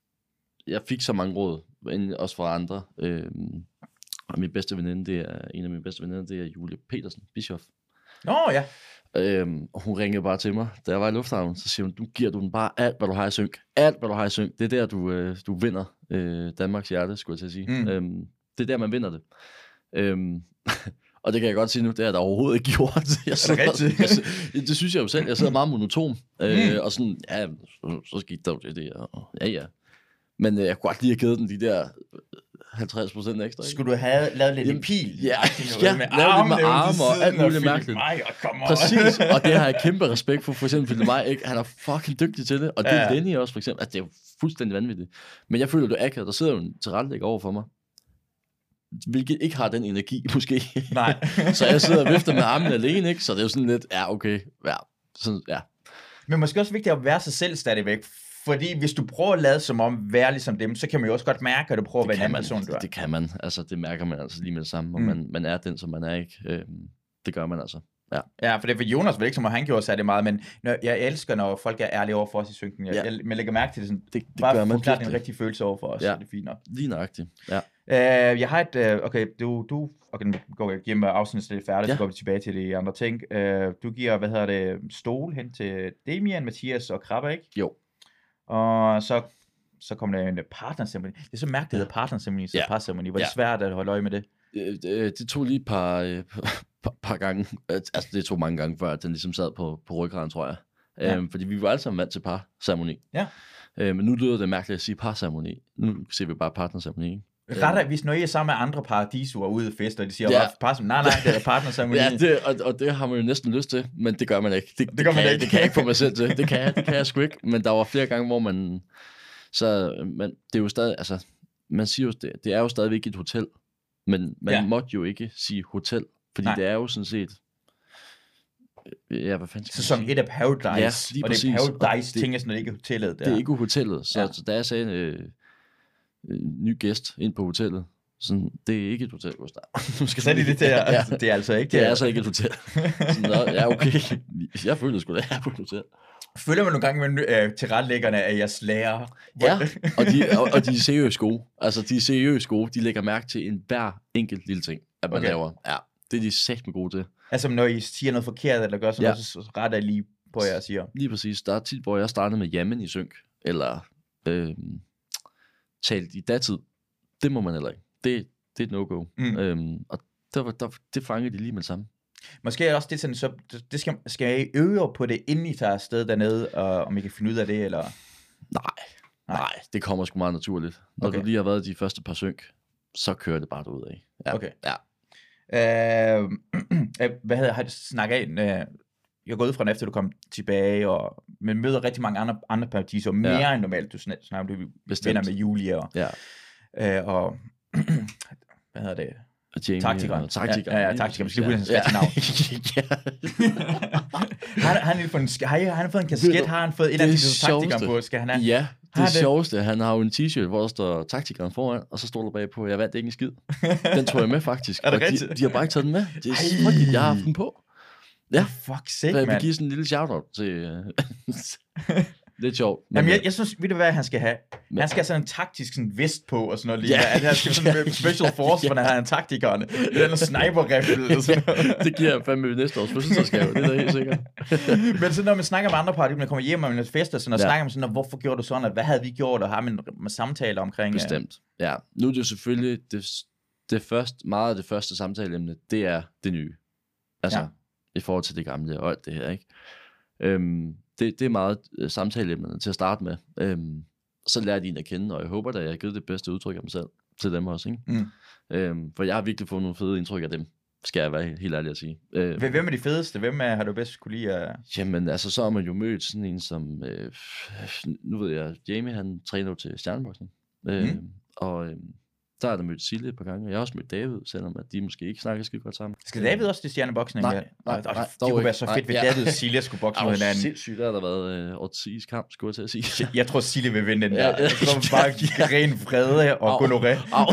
jeg fik så mange råd, en- også fra andre. Øh, og min bedste veninde, det er en af mine bedste veninder, det er Julie Petersen, Bischoff. Nå ja, Øhm, og hun ringede bare til mig, da jeg var i lufthavnen, så siger hun, du giver du den bare alt, hvad du har i synk. Alt, hvad du har i synk. Det er der, du, øh, du vinder øh, Danmarks hjerte, skulle jeg til at sige. Mm. Øhm, det er der, man vinder det. Øhm, og det kan jeg godt sige nu, det er der overhovedet ikke gjort. Jeg sidder, rigtigt? jeg, sidder- det synes jeg jo selv. Jeg sidder meget monoton. Øh, mm. Og sådan, ja, så, så skete der jo det der. Og, ja, ja. Men øh, jeg kunne godt lige have givet den de der halvtreds procent ekstra. Ikke? skulle du have lavet lidt Jamen, en pil? ja, Noget ja, med lavet lidt med armene ud til arme og siden alt muligt filme mærkeligt. mig, og kom over. Præcis, og det har jeg kæmpe respekt for, for eksempel Philip Maj, ikke? Han er fucking dygtig til det, og det er Ja. Lenny også, for eksempel. Altså, det er jo fuldstændig vanvittigt. Men jeg føler, det er akavet. Der sidder jo en tilrettelægger over for mig, hvilket ikke har den energi, måske. Nej. Så jeg sidder og vifter med armene alene, ikke? Så det er jo sådan lidt, ja, okay, ja, sådan, ja. Men måske også vigtigt at være sig selv stadigvæk. Fordi hvis du prøver at lade som om være ligesom dem, så kan man jo også godt mærke, at du prøver at være en kan anden man, person, du er. det kan man, altså det mærker man altså lige med det samme, og Mm. man, man er den, som man er, ikke? Øhm, det gør man altså, ja. Ja, for det er for Jonas, vel ikke som han gjorde sig det meget, men når, jeg elsker, når folk er ærlige over for os i synken. Jeg, Ja. jeg, man lægger mærke til det sådan. Det, det Bare gør man forklare din virkelig. rigtige følelse over for os, Ja. så det er fint nok. Lige nøjagtigt, ja. Uh, jeg har et, uh, okay, du, du, okay, nu går jeg gennem afsnittet lidt færdigt, ja. Ja. så går vi tilbage til de andre ting. Uh, du giver, hvad hedder det, stol hen til Damian, Mathias og Krabbe, ikke? Jo. Og så, så kom der en partnerceremoni. Det er så mærkeligt, det hedder partnerceremoni, så Ja. parceremoni. Var det Ja. svært at holde øje med det? Øh, det, det tog lige et par, øh, par, par gange, altså det tog mange gange før, at den ligesom sad på, på ryggraden, tror jeg. Ja. Øhm, fordi vi var alle sammen vant til par-ceremoni. Ja. Øh, men nu lyder det mærkeligt at sige par-ceremoni. Nu ser vi bare partner-ceremoni. ikke? Retter, hvis når I er sammen med andre paradisuer ude i fest, og de siger, Ja. ja. par, nej, nej, det er partnerceremoni. Ja, det, og, og det har man jo næsten lyst til, men det gør man ikke. Det, det, gør man kan, jeg- ikke. det kan jeg ikke få mig selv til. Det kan jeg, det kan jeg sgu ikke. Men der var flere gange, hvor man... Så man, det er jo stadig... Altså, man siger jo, det, det er jo stadigvæk et hotel, men man Ja. ja. måtte jo ikke sige hotel, fordi Nej. det er jo sådan set... Ja, hvad fanden skal man Sæson sige? et af Paradise, Ja, lige og præcis. det er Og Paradise det- ting, er sådan, det ikke er hotellet der. Det er ikke hotellet, så, Ja. ja. så da jeg sagde en øh, øh, ny gæst ind på hotellet, sådan, det er ikke et hotel, Gustav. Nu skal Så er det det der, ja, altså, det er altså ikke det er altså ikke et hotel. Sådan, nå, ja, okay. Jeg føler sgu da, jeg er på et hotel. Følger man nogle gange med øh, tilrettelæggerne af jeres lærer? Ja, og de, og, og de er seriøst gode. Altså, de er seriøst gode. De lægger mærke til en hver enkelt lille ting, at man Okay. okay. laver. Ja, det er de sagt med gode til. Altså, når I siger noget forkert, eller gør sådan Ja. noget, så retter I lige på jer og siger. Lige præcis. Der er tit, hvor jeg startede med jamen i synk, eller øh, talt i datid. Det må man heller ikke. Det, det er et no-go. Mm. Mm. Øhm, og Det, var, der, det fangede de lige med det samme. Måske er det også det sådan, så det skal, skal I øve på det, inden I tager afsted dernede, og om I kan finde ud af det, eller? Nej, nej, nej det kommer sgu meget naturligt. Når okay. du lige har været de første par synk, så kører det bare derud af. Ja. Okay. Ja. Øh, hvad hedder, har du snakket af, øh, jeg er gået ud fra den, efter du kom tilbage, og man møder rigtig mange andre, andre partier, mere ja. end normalt, du snakker om, du venner med Julie, og, ja. øh, og hvad hedder det? Taktikeren. Taktikeren. Ja, ja, ja, taktikeren. Vi skal lige huske hans rigtige navn. har, har, han fået en, har, han fået en kasket? Har han fået en af de taktikeren på? Skal han have? Ja, det er det sjoveste. Han har jo en t-shirt, hvor der står taktikeren foran, og så står der bagpå, jeg vandt ikke en skid. Den tog jeg med, faktisk. Er det rigtigt? De, de har bare ikke taget den med. Det er frygteligt, jeg har haft den på. Ja. Fuck sake, mand. Jeg vil give sådan en lille shout-out til... Lidt sjovt. Jamen, jeg, jeg synes, ved du hvad han skal have? Men, han skal have sådan en taktisk sådan vest på, og sådan noget. Ja. At han skal sådan en special force, ja. Hvor han har en taktikerne. Det er en sniper-rifle. Ja, det giver jeg fandme næste års fødselsdagsgave, det er da helt sikkert. Men så når man snakker med andre partier, når man kommer hjem og man fester, sådan, og ja. Snakker man sådan, hvorfor gjorde du sådan, og hvad havde vi gjort, og har man med samtaler omkring? Bestemt, ja. Nu er det jo selvfølgelig, det, det første, meget af det første samtaleemne, det er det nye. Altså, ja. I forhold til det gamle og alt det her, ikke? Øhm, Det, det er meget øh, samtaleemnet til at starte med. Øhm, så lærer de en at kende, og jeg håber da, jeg har givet det bedste udtryk af mig selv til dem også. Ikke? Mm. Øhm, for jeg har virkelig fået nogle fede indtryk af dem, skal jeg være helt, helt ærlig at sige. Øh, Hvem er de fedeste? Hvem er, har du bedst kunne lide? Uh... Jamen, altså så har man jo mødt sådan en som, øh, nu ved jeg, Jamie, han træner jo til stjerneboksning. Øh, mm. Og... Øh, der har der mødt Silje et par gange, og jeg har også mødt David, selvom at de måske ikke snakker skide godt sammen. Skal David også til stjerneboksning? Nej, nej, nej, nej. Det kunne være så fedt, hvis David og Silje skulle bokse med hinanden. Sindssygt, der har der været øh, Ortiz kamp, skulle jeg til at sige. Jeg tror, Silje vil vinde den der. Jeg tror bare ren vrede og gonoré.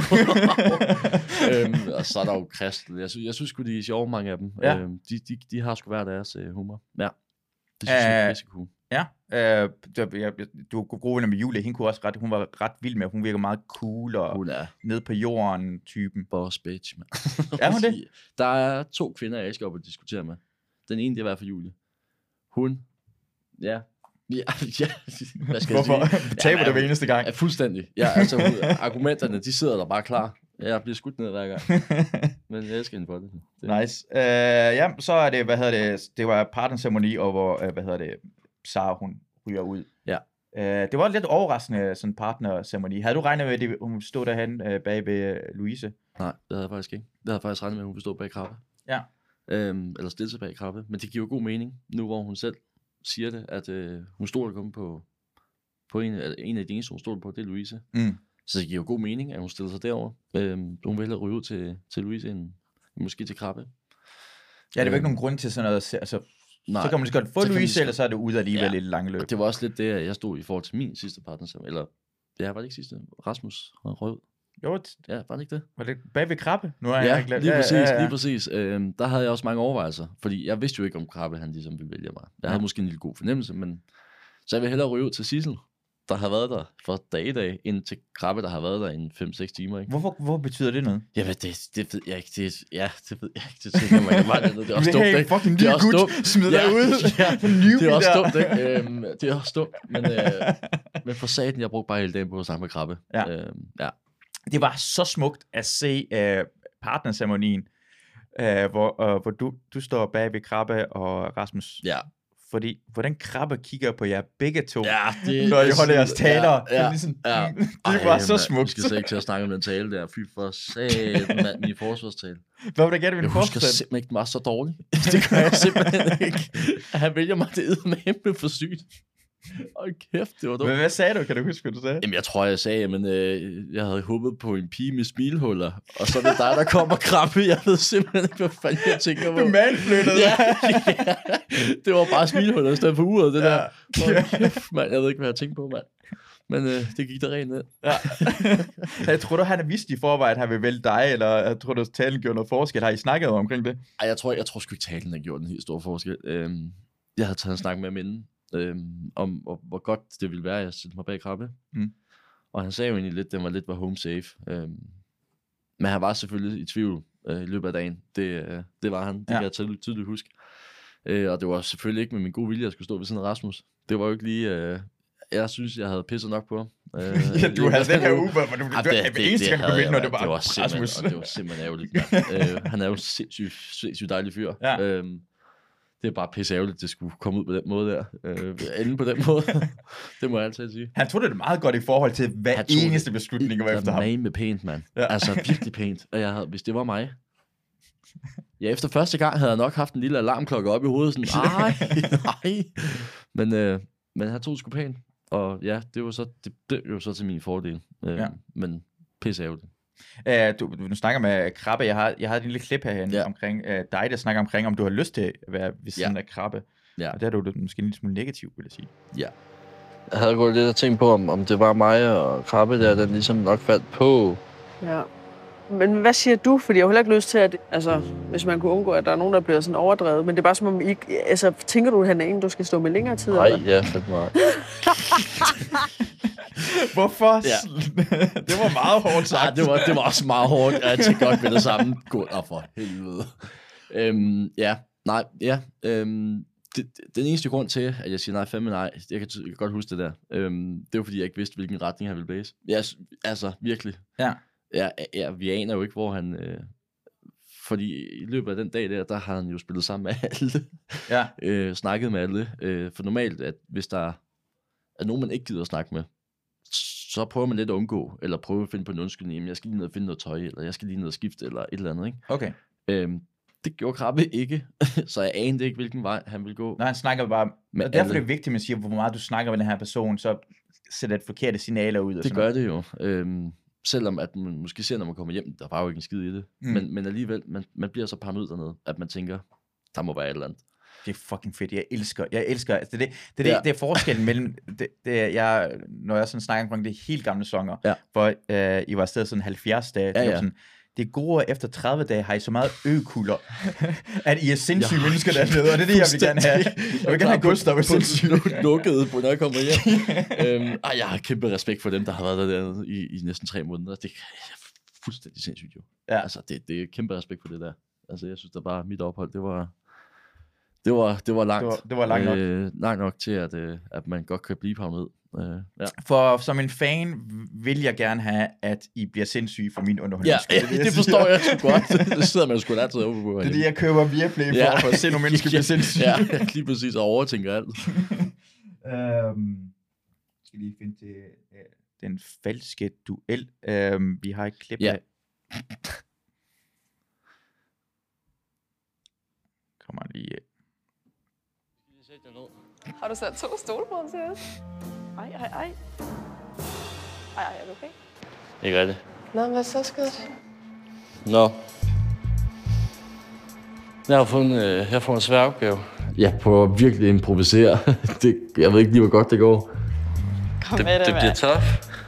øhm, og så er der jo Kristel. Jeg synes, jeg synes sgu, de er sjove, mange af dem. Ja. Øhm, de, de, de har sgu hver deres øh, humor. Ja, det synes jeg er rigtig cool. Ja, øh, du, jeg, du er gode venner med Julie, hende kunne også ret, hun var ret vild med, hun virker meget cool og hun er ned på jorden typen. Boss bitch, man. Er hun det? Der er to kvinder, jeg skal op og diskutere med. Den ene, det er i hvert fald Julie. Hun, ja, ja, ja. Hvad skal Hvorfor? jeg sige? Taber ja, det hver eneste gang? Ja, fuldstændig. Ja, altså hun, argumenterne, de sidder der bare klar. Jeg bliver skudt ned hver gang. Men jeg elsker hende for det. det. Nice. Uh, ja, så er det, hvad hedder det, det var partnerceremoni, og hvor, uh, hvad hedder det, Sara, hun ryger ud. Ja. Uh, det var lidt overraskende, sådan partnerceremoni. Havde du regnet med, at det, hun stod derhen uh, bag ved Louise? Nej, det havde jeg faktisk ikke. Det havde jeg faktisk regnet med, at hun ville stå bag Krabbe. Ja. Øhm, eller stille sig bag Krabbe. Men det giver jo god mening, nu hvor hun selv siger det, at øh, hun stod der kun på, på en, en af de eneste, hun stod på, det er Louise. Mm. Så det giver jo god mening, at hun stiller sig derover. Øhm, hun vil hellere ryge ud til, til Louise, end måske til Krabbe. Ja, det er jo ikke nogen grund til sådan noget, altså... Nej, så kan man lige godt få Louise, eller så er det ude alligevel ja, lidt lange løb. Det var også lidt det, at jeg stod i forhold til min sidste partner, eller ja, var det ikke sidste? Rasmus rød. Jo, ja, var det ikke det? Var det bag ved Krabbe? Nu er ja, jeg ikke lige præcis, ja, ja, ja. lige præcis. Øhm, der havde jeg også mange overvejelser, fordi jeg vidste jo ikke, om Krabbe han ligesom ville vælge mig. Jeg havde ja. måske en lille god fornemmelse, men så jeg vil hellere ryge ud til Sissel, der har været der for dag i dag, ind til Krabbe, der har været der i fem seks timer. Ikke? Hvorfor, hvor betyder det noget? Jamen, det, det ved jeg ikke. Det, ja, det ved jeg ikke. Det tænker man ikke meget. Det er også dumt, ikke? Fucking det er også dumt. Smid dig ud. Ja, det er også dumt, ikke? Øhm, det er også dumt. Men, øh, men for satan, jeg brugte bare hele dagen på at snakke med Krabbe. Ja. Øhm, ja. Det var så smukt at se uh, partnerceremonien, uh, hvor, uh, hvor du, du står bag ved Krabbe og Rasmus. Ja. Fordi, hvordan Krabbe kigger på jer begge to, ja, det, når I holder jeres taler. Ja, ja, det, ligesom, ja. det Ej, var så man, smukt. Vi skal slet ikke til at snakke om den tale der. Fy for satan, mand, min forsvarstale. Hvad var det gætte ved din forsvarstale? Jeg husker simpelthen ikke, den var så dårlig. Det gør jeg simpelthen ikke. Han vælger mig det med hemmeligt for sygt. Hold kæft, det var dumt. Men hvad sagde du? Kan du huske, hvad du sagde? Jamen, jeg tror, jeg sagde, men øh, jeg havde håbet på en pige med smilhuller, og så er det dig, der kommer Krabbe. Jeg ved simpelthen ikke, hvad fanden jeg tænker på. Du manflyttede. Ja, ja. Det var bare smilhuller i stedet for uret, det ja. der. Hold kæft, mand. Jeg ved ikke, hvad jeg tænkte på, mand. Men øh, det gik der rent ned. Ja. Jeg tror du, han er vidst i forvejen, at han vil vælge dig, eller jeg tror du, talen gjorde noget forskel? Har I snakket omkring det? Ej, jeg tror, jeg tror sgu ikke, talen har gjort en helt stor forskel. Øhm, jeg havde taget en snak med ham inden. Øhm, om hvor, hvor godt det ville være, at jeg sætte mig bag Krabbe. Mm. Og han sagde jo egentlig lidt, at den var lidt var home safe. Øhm, men han var selvfølgelig i tvivl øh, i løbet af dagen. Det, øh, det var han, det ja. kan jeg tydeligt, tydeligt huske. Øh, og det var selvfølgelig ikke med min gode vilje, at jeg skulle stå ved sådan en Rasmus. Det var jo ikke lige... Øh, jeg synes, jeg havde pisset nok på ham. Øh, ja, du havde den her uge, hvor du, du, ja, du det, det, det, eneste gang, du ville, når det var, det var simpelthen, Rasmus. og det var simpelthen ærgerligt. øh, han er jo sindssygt, sindssygt dejlig fyr. Ja. Øhm, det er bare pisse ærgerligt, det skulle komme ud på den måde der. Øh, ende på den måde. det må jeg altid sige. Han tog det meget godt i forhold til hver eneste beslutning var efter ham. Han med pænt, mand. Ja. Altså virkelig pænt. Og jeg havde, hvis det var mig... Ja, efter første gang havde jeg nok haft en lille alarmklokke op i hovedet. Sådan, nej, nej. Men, øh, men han tog det sgu pænt. Og ja, det var så, det blev jo så til min fordel. Øh, ja. Men pisse ærgerligt. Uh, du, du snakker med Krabbe. Jeg har, jeg har et lille klip herhen ja. omkring uh, dig, der snakker omkring, om du har lyst til at være ved siden ja. af Krabbe. Ja. Og der er du måske en lille smule negativ, vil jeg sige. Ja. Jeg havde gået lidt og tænkt på, om, om det var mig og Krabbe der, den ligesom nok faldt på. Ja. Men hvad siger du? Fordi jeg har heller ikke lyst til, at altså, hvis man kunne undgå, at der er nogen, der bliver sådan overdrevet. Men det er bare som om, I, altså, tænker du, at han er en, du skal stå med længere tid? Nej, ja, fedt meget. Hvorfor? Ja. Det var meget hårdt sagt. Ja, det var, det var også meget hårdt. Jeg tænkte godt med det samme. God, og for helvede. Øhm, ja, nej, ja. Øhm, det, den eneste grund til, at jeg siger nej, fandme nej, jeg kan, jeg kan godt huske det der. Øhm, det var, fordi jeg ikke vidste, hvilken retning han ville blæse. Ja, altså, virkelig. Ja. Ja, ja, vi aner jo ikke, hvor han... Øh, fordi i løbet af den dag der, der har han jo spillet sammen med alle. Ja. øh, snakket med alle. Øh, for normalt, at hvis der er nogen, man ikke gider at snakke med, så prøver man lidt at undgå, eller prøve at finde på en undskyldning. Jamen, jeg skal lige ned og finde noget tøj, eller jeg skal lige ned og skifte, eller et eller andet, ikke? Okay. Øhm, det gjorde Krabbe ikke, så jeg anede ikke, hvilken vej han ville gå. Nej, han snakker bare... Med og derfor alle. er det vigtigt, at man siger, hvor meget du snakker med den her person, så sætter et forkerte signaler ud. Det gør det jo. Øhm, selvom at man måske ser, når man kommer hjem, der var jo ikke en skid i det. Mm. Men, men alligevel, man, man bliver så paranoid dernede, at man tænker, der må være et eller andet. Det er fucking fedt. Jeg elsker, jeg elsker, altså det, det, det, ja. det, det er forskellen mellem, det, det, jeg, når jeg sådan snakker omkring det helt gamle sanger, ja. hvor øh, I var afsted sådan halvfjerds dage, ja, ja. Sådan, det gode efter tredive dage har I så meget økulder, at I er sindssyge ja, mennesker dernede, og det er det, jeg vil gerne have. Jeg vil gerne have Gustav og sindssyge. Lukket på, når jeg kommer hjem. øhm, ej, jeg har kæmpe respekt for dem, der har været der dernede i, i næsten tre måneder. Det er fuldstændig sindssygt jo. Ja. Altså, det, det er kæmpe respekt for det der. Altså, jeg synes da bare, mit ophold, det var... Det var, det var langt. Det var, det var langt nok. Øh, langt nok til, at, øh, at man godt kan blive paranoid. Øh, ja. For som en fan vil jeg gerne have, at I bliver sindssyge for min underholdning. Ja, det, det, det forstår jeg sgu godt. Det sidder man sgu altid over på. Det er det, jeg køber Viaplay for, ja. For at se nogle mennesker blive sindssyge. Ja, lige præcis, og overtænker alt. um, skal lige finde til uh, den falske duel. Um, vi har et klip ja. af... Kommer lige... Har du sat to stolbrød til os? Ej, ej, ej. Ej, ej, er du okay? Ikke rigtigt. Nå, hvad så, skat? Nå. Jeg har fået en, øh, jeg har fået en svær opgave. Jeg prøver virkelig at improvisere. det, jeg ved ikke lige, hvor godt det går. Kom det, med det, det bliver tough.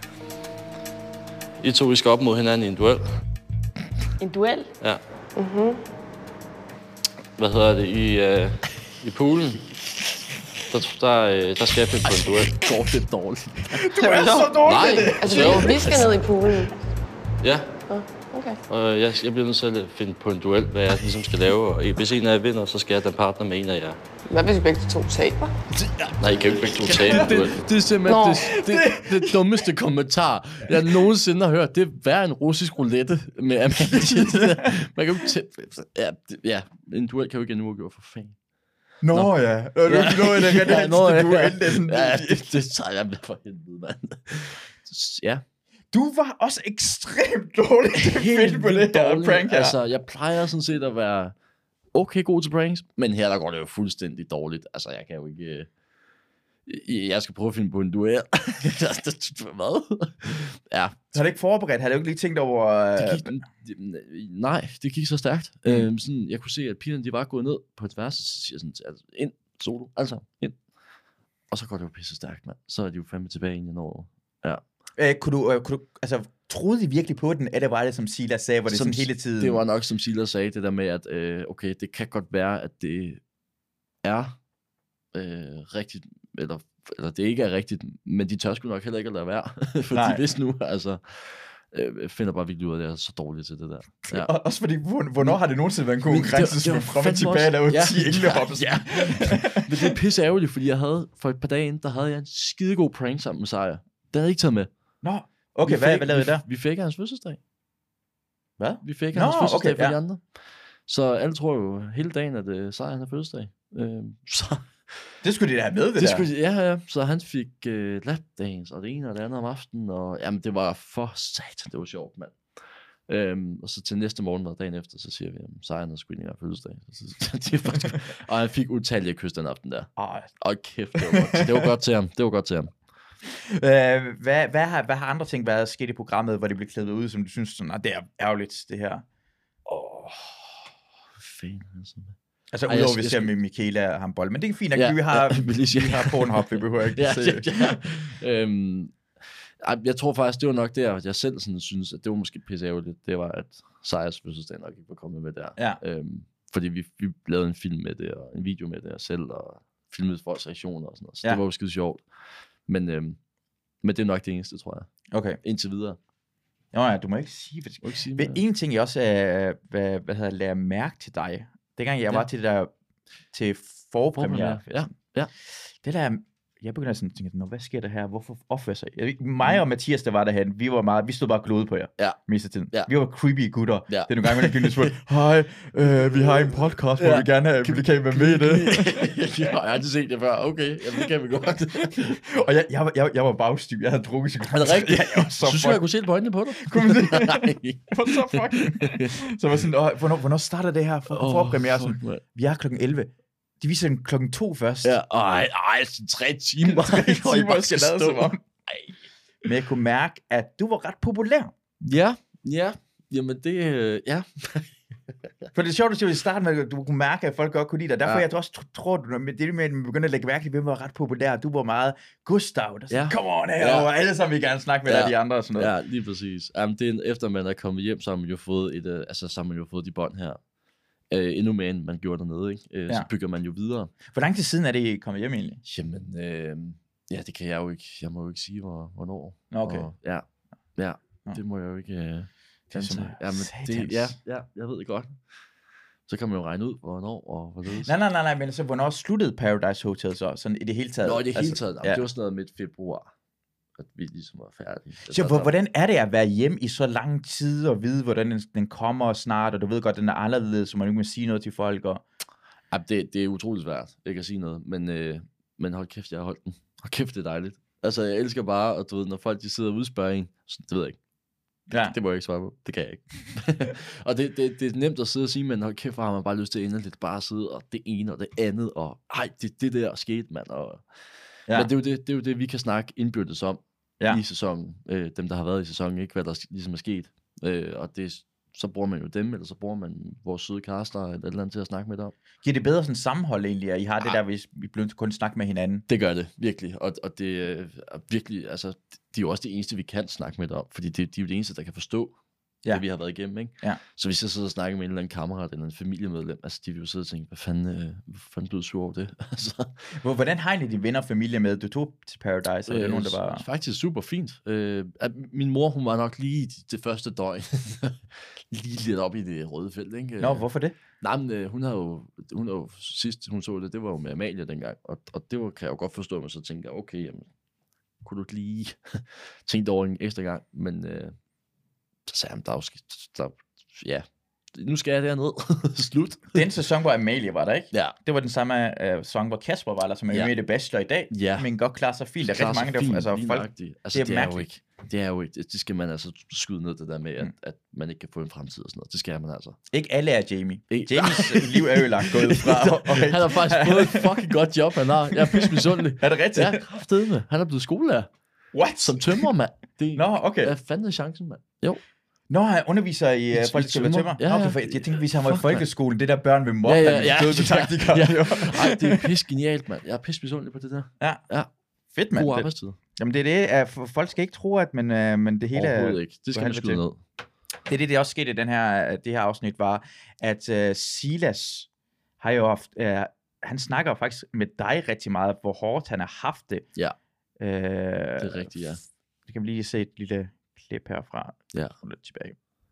I to, I skal op mod hinanden i en duel. En duel? Ja. Mhm. Hvad hedder det? I, øh, i poolen. Der, der, der skal jeg finde på en duel. Går det dårligt? Du er så dårlig! Nej, altså, vi, vi skal ned i poolen. Ja. Oh, okay. Og jeg, jeg bliver nødt til at finde på en duel, hvad jeg ligesom skal lave. Og hvis en af jer vinder, så skal jeg danne partner med en af jer. Hvad hvis vi begge to taber? Nej, I kan jo ikke begge to tabe en duel. Det, det er simpelthen det, det, det, det dummeste kommentar, jeg nogensinde har hørt. Det er værre en russisk roulette med Amalie. Man kan jo ikke ja, ja, en duel kan jo ikke endnu gøre for fanden. Nå, Nå ja. Nå, ja. Nå, det kan det Nå, ja. duel. Det er sådan... Ja, det, det tager jeg med for helvede, mand. Ja. Du var også ekstremt dårlig til at finde på det her prank her. Altså, jeg plejer sådan set at være okay god til pranks, men her der går det jo fuldstændig dårligt. Altså, jeg kan jo ikke... Jeg skal prøve at finde på en duel. Hvad? Ja. Så har du ikke forberedt? Har du ikke lige tænkt over... Det gik, nej, det gik så stærkt. Mm. Øhm, sådan, jeg kunne se, at pigerne de var gået ned på et værelse, så siger jeg sådan, altså, ind, solo, altså, ind. Og så går det jo pisse stærkt, mand. Så er de jo fandme tilbage inden år. Ja. Øh, kunne, du, øh, kunne du, altså, troede de virkelig på den, eller var det, som Silas sagde, hvor det som, sådan hele tiden... Det var nok, som Silas sagde, det der med, at øh, okay, det kan godt være, at det er øh, rigtigt, eller, eller det ikke er rigtigt, men de tør sgu nok heller ikke at lade være, for de vidste nu, altså, øh, finder bare virkelig ud af, at jeg er så dårlig til det der. Ja. Og, også fordi, hvornår har det nogensinde været en konkurrence, som frem og fandme tilbage, der var også- ti englehops? Ja, ja. Men det er pisse ærgerligt, fordi jeg havde, for et par dage inden, der havde jeg en skidegod prank sammen med Sejr. Den havde jeg ikke taget med. Nå, okay, Vi hvad, fik- hvad lavede I vi- der? Vi fik hans fødselsdag. Hvad? Vi fik Nå, hans fødselsdag okay, for de ja. andre. Så alle tror jo hele dagen, at uh, Sejr har fødselsdag. Uh, så Det skulle de da have med, det, det der. skulle, ja, ja. Så han fik uh, lapdance og det ene og det andet om aftenen. Og jamen, det var for satan, det var sjovt, mand. Um, og så til næste morgen og dagen efter, så siger vi, at Sejr har sgu ikke engang fødselsdag. Så, så, det var sgu- og han fik utallige kys den aften der. Ej. Og kæft, det var godt. Det var godt til ham. Det var godt til ham. Øh, hvad, hvad, har, hvad har andre ting været sket i programmet, hvor det blev klædet ud, som du synes, sådan, det er ærgerligt, det her? Åh, fanden altså. Altså, Ej, udover jeg- vi jeg ser skal- med Michaela og ham bold, men det er fint, at Ja, vi har, ja, vi lige siger- vi har Pornhub, vi behøver ikke ja, se. ja, ja. Øhm, ej, jeg tror faktisk, det var nok der, at jeg selv sådan synes, at det var måske pisseærgerligt. Det var, at Sejrs fødselsdag nok ikke var kommet med der. Ja. Øhm, fordi vi, vi lavede en film med det, og en video med det og selv, og filmede folks reaktioner og sådan noget. Så Ja. det var jo skide sjovt. Men, øhm, men det er nok det eneste, tror jeg. Okay. Indtil videre. Nå ja, du må ikke sige, hvad det Må ikke sige Men mere. en ting, jeg også øh, hvad, hvad hedder, lader mærke til dig, dengang jeg Ja. var til det der, til forpremiere. Ja, ja. Det der, jeg begynder sådan at tænke, Nå, hvad sker der her? Hvorfor opfører sig? Jeg, mig og Mathias, der var derhen, vi var meget, vi stod bare og glodede på jer. Ja. Mest af tiden. Ja. Vi var creepy gutter. Ja. Det er nogle gange, man kan spurgte, hej, øh, vi har en podcast, hvor Ja. vi gerne have, kan, kan I være med i det? Jeg har aldrig set det før. Okay, jamen, det kan vi godt. Og jeg, jeg, var- jeg, jeg var bagstyv, jeg havde drukket sig. Er det rigtigt? Ja, jeg var så Synes du, jeg kunne se det på øjnene på dig? Kunne man det? Nej. Hvor så fucking. Så jeg var sådan, Åh, hvornår, hvornår starter det her for, Åh, forpremiere? Sådan, fuck, mand. vi er klokken elleve. De viser den klokken to først. Ja, ej, ej, sådan tre timer. Tre Hvor I timer bare skal skal lade stå. som om. Men jeg kunne mærke, at du var ret populær. Ja, ja. Jamen det, øh, ja. For det er sjovt, at du i starten, at du kunne mærke, at folk godt kunne lide dig. Derfor Ja. ja. jeg også tr- tror, du, men det med, at man begyndte at lægge mærke til, hvem var ret populær. Du var meget Gustav, der sagde, Ja. come on her, Ja. og alle sammen vil gerne snakke med Ja. dig, de andre og sådan noget. Ja, lige præcis. Jamen, det er, efter man er kommet hjem, så har man jo fået, et, øh, altså, så har man jo fået de bånd her. Øh, endnu mere, end man gjorde dernede, ikke? Øh, Ja. Så bygger man jo videre. Hvor lang tid siden er det, I kommet hjem egentlig? Jamen, øh, ja, det kan jeg jo ikke. Jeg må jo ikke sige, hvor, hvornår. Nå, okay. Og, ja, ja, Nå. det må jeg jo ikke... Øh, Det er så meget Jamen, satans. det, ja, ja, jeg ved det godt. Så kan man jo regne ud, hvornår og hvorledes. Nej, nej, nej, nej, men så hvornår sluttede Paradise Hotel så? Sådan i det hele taget? Nå, i det hele taget. ja. Ja. Det var sådan noget midt februar, at vi ligesom var færdige. Så hvor- hvordan er det at være hjemme i så lang tid og vide, hvordan den, den kommer snart, og du ved godt, den er anderledes, så man ikke må sige noget til folk? Og... Ja, det, det er utroligt svært, ikke at sige noget, men, øh, men hold kæft, jeg har holdt den. Hold kæft, det er dejligt. Altså, jeg elsker bare, at du ved, når folk de sidder og udspørger en, så, det ved jeg ikke. Ja. Det må jeg ikke svare på. Det kan jeg ikke. og det, det, det er nemt at sidde og sige, men hold kæft, hvor har man bare lyst til endeligt bare at sidde, og det ene og det andet, og ej, det, det der skete, mand. Og... Ja. Men det er, jo det, det er jo det, vi kan snakke indbyrdes om Ja. ja. i sæsonen. Øh, dem, der har været i sæsonen, ikke hvad der ligesom er sket. Øh, og det, så bruger man jo dem, eller så bruger man vores søde caster, eller et eller andet til at snakke med dem. Giver det bedre sådan sammenhold egentlig, at I har det Ah. der, hvis vi bliver kun snakke med hinanden? Det gør det, virkelig. Og, og det øh, er virkelig, altså, de er jo også det eneste, vi kan snakke med dem om, fordi det, de er jo det eneste, der kan forstå, Ja. ja. det vi har været igennem, ikke? Ja. Så hvis jeg sidder og snakker med en eller anden kammerat, eller en familiemedlem, altså, de vil jo sidde og tænke, hvad fanden, øh, hvad fanden blev du sur over det? altså, Hvor- Hvordan har I dine venner og familie med? Du tog til Paradise, og det er nogen, der var... Faktisk super fint. Øh, at min mor, hun var nok lige det, det første døgn, lige lidt op i det røde felt, ikke? Nå, hvorfor det? Nej, men øh, hun har jo, hun har jo sidst hun så det, det var jo med Amalie dengang, og, og det var, kan jeg jo godt forstå, men så tænkte jeg, okay, jamen, kunne du ikke lige tænke over en ekstra gang, men øh, så sagde jeg, der er jo skidt, der, ja, nu skal jeg derned, slut. Den sæson, hvor Amalie var der, ikke? Ja, Det var den samme uh, sæson, hvor Kasper var der, som er Ja. med i The Bachelor i dag, Ja. men godt klarer sig fint. Der er rigtig mange, der... fint, altså, lige folk, nøjagtigt. altså, det det er er, det er jo mærkeligt. ikke, det er jo ikke, det, det skal man altså skyde ned, det der med, at, Mm. at man ikke kan få en fremtid og sådan noget, det skal man altså. ikke alle er Jamie. Ikke- Jamies øh, liv er jo lagt gået fra. Og, Han har faktisk fået et fucking godt job, han har. Jeg er pisse misundelig. er det rigtigt? Ja, kraftedeme. Han er blevet skolelærer. What? Som tømrer, mand. Det, Nå, okay. Hvad fanden er chancen, mand? Jo. Nå, han underviser i, I- uh, folk, i der skal være tømrer. tømmer. Ja, Okay, ja. for jeg, jeg tænkte, hvis han var i Fuck, mand. folkeskolen, det der børn vil mobbe, Ja, ja, han ja. stod til taktikere. Ja. jo. Ej, det er pisse genialt, mand. Jeg er pisse misundelig på det der. Fedt, mand. God Det, arbejdstid. jamen, det er det, at f- folk skal ikke tro, at men, uh, men det hele er... Overhovedet ikke. Det skal man helvede skyde til. ned. Det er det, der også skete i den her, det her afsnit, var, at uh, Silas har jo haft... Uh, han snakker jo faktisk med dig rigtig meget, hvor hårdt han har haft det. Ja. Uh, Det er rigtigt, ja. Det kan vi lige se et lille klip herfra. Ja. Lidt tilbage.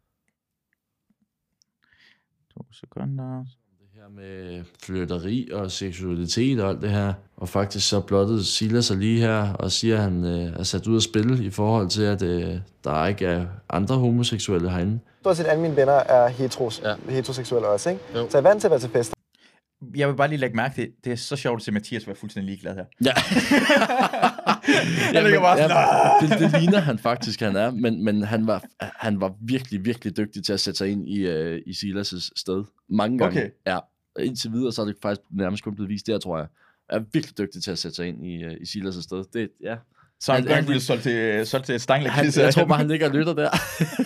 To sekunder. Det her med flirteri og seksualitet og alt det her. Og faktisk så blottede Silas sig lige her og siger, at han øh, er sat ud at spille i forhold til, at øh, der ikke er andre homoseksuelle herinde. Stort set alle mine venner er heteros, Ja. heteroseksuelle også, ikke? Jo. Så jeg er vant til at være til fest. Jeg vil bare lige lægge mærke til, det er så sjovt at se Mathias være fuldstændig ligeglad her. Ja. Jeg ligger bare sådan, ja, det, det ligner han faktisk, han er, men, men han, var, han var virkelig, virkelig dygtig til at sætte sig ind i, uh, i Silas' sted. Mange gange. Okay. Ja. Indtil videre, så er det faktisk nærmest kun blevet vist der, tror jeg. Jeg er virkelig dygtig til at sætte sig ind i, uh, i Silas' sted. Det, ja. så han Han- godt han- blive solgt til, solgt til Stangley. Han, jeg tror bare, han ligger og lytter der.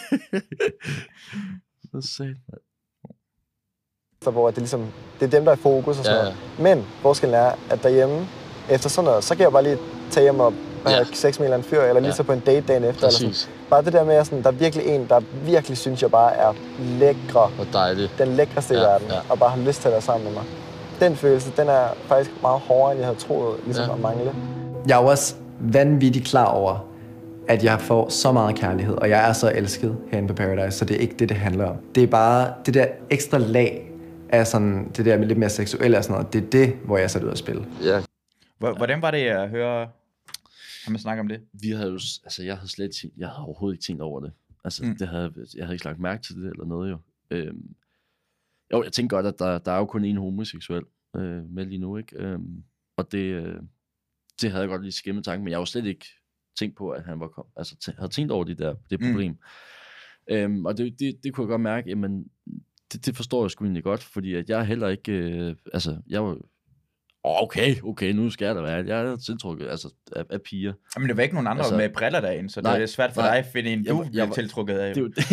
Hvad sagde han? Så hvor det, ligesom, det er dem, der er i fokus og sådan Ja, noget. Men forskellen er, at derhjemme, efter sådan noget, så kan jeg bare lige tage hjem og have Ja. sex med en eller anden fyr, eller lige Ja. så på en date dagen efter. Eller Præcis. sådan. Bare det der med, at sådan, der er virkelig en, der virkelig synes jeg bare er lækre. Hvor dejligt. Den lækreste Ja, i verden, ja. og bare har lyst til at være sammen med mig. Den følelse, den er faktisk meget hårdere, end jeg havde troet ligesom Ja. at mangle. Jeg er jo også vanvittigt klar over, at jeg får så meget kærlighed, og jeg er så elsket herinde på Paradise, så det er ikke det, det handler om. Det er bare det der ekstra lag af sådan, det der lidt mere seksuelle og sådan noget, det er det, hvor jeg er sat ud at spille. Ja. Hvordan var det at høre ham snakke om det? Vi havde jo, s- altså jeg havde slet ikke, jeg havde overhovedet ikke tænkt over det. Altså Mm. mm. det havde, jeg havde ikke lagt mærke til det eller noget jo. Øhm, jo, jeg tænker godt, at der, der er jo kun en homoseksuel øh, med lige nu, ikke? Øhm, og det, øh, det havde jeg godt lige skimmet tanken, men jeg har jo slet ikke tænkt på, at han var kom, altså tæ- havde tænkt over det der, det problem. Mm. Øhm, og det, det, det kunne jeg godt mærke, jamen det, det forstår jeg sgu egentlig godt, fordi at jeg heller ikke, øh, altså jeg var okay, okay, nu skal jeg da være. Jeg er tiltrukket altså, af, af piger. Jamen, der var ikke nogen andre Altså- med briller derinde, så Nej, det er svært for nej. dig at finde en, Jeg du var- jeg bliver var- tiltrukket af. Det er jo det.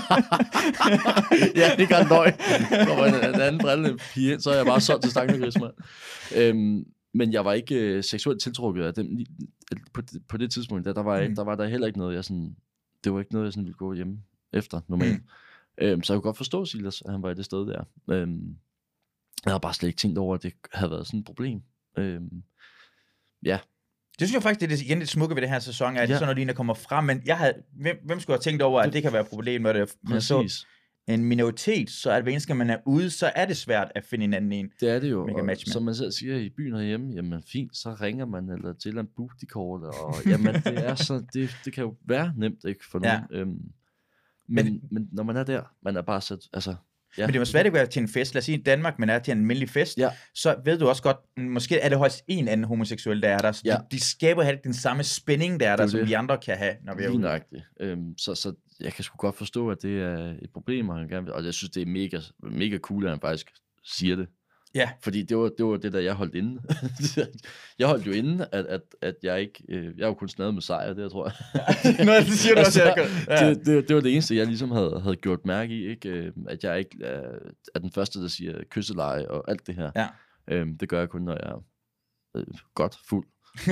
Ja, det kan løg. Kommer en, en anden brille pige, så er jeg bare solgt til stangen med mand. Øhm, men jeg var ikke øh, seksuelt tiltrukket af dem. Lige- På, det- på det tidspunkt, der, der, var, Mm. der var der heller ikke noget, jeg sådan... Det var ikke noget, jeg sådan ville gå hjemme efter normalt. Mm. Øhm, så jeg kunne godt forstå, Silas, at han var i det sted der. Øhm, jeg havde bare slet ikke tænkt over, at det havde været sådan et problem. Øhm, ja, Det synes jeg faktisk, det er det- igen det smukke ved det her sæson, er, at det Ja. er sådan noget, lignende, der kommer frem, men jeg havde, hvem, hvem skulle have tænkt over, at det kan være et problem, når det er man så præcis. en minoritet, så at hver eneste gang man er ude, så er det svært at finde en anden en. Det er det jo, Man kan og matche med. som man selv siger i byen herhjemme, jamen fint, så ringer man eller til en booty call, og jamen det er så, det, det kan jo være nemt, ikke, for nogen. Ja. Øhm, men, Men- men, men når man er der, man er bare sat, altså, ja. Men det må svært ikke være til en fest. Lad os sige, i Danmark, man er til en almindelig fest, Ja. så ved du også godt, måske er det højst en anden homoseksuel, der er der. Så Ja. de, de skaber heller ikke den samme spænding, der er der, Det er som det. vi andre kan have, når vi er Lige ude. nøjagtigt. Øhm, så, så jeg kan sgu godt forstå, at det er et problem, og, han gerne vil, og jeg synes, det er mega, mega cool, at han faktisk siger det. Ja. Fordi det var det, var det der, jeg holdt inde. Jeg holdt jo inde, at, at, at jeg ikke... Øh, jeg har jo kun snadet med sejr, det tror jeg. Nå, det siger du også, Altså, jeg ja. det, det, det var det eneste, jeg ligesom havde, havde gjort mærke i, ikke? Øh, at jeg ikke øh, er den første, der siger kysseleje og alt det her. Ja. Øhm, det gør jeg kun, når jeg er øh, godt fuld.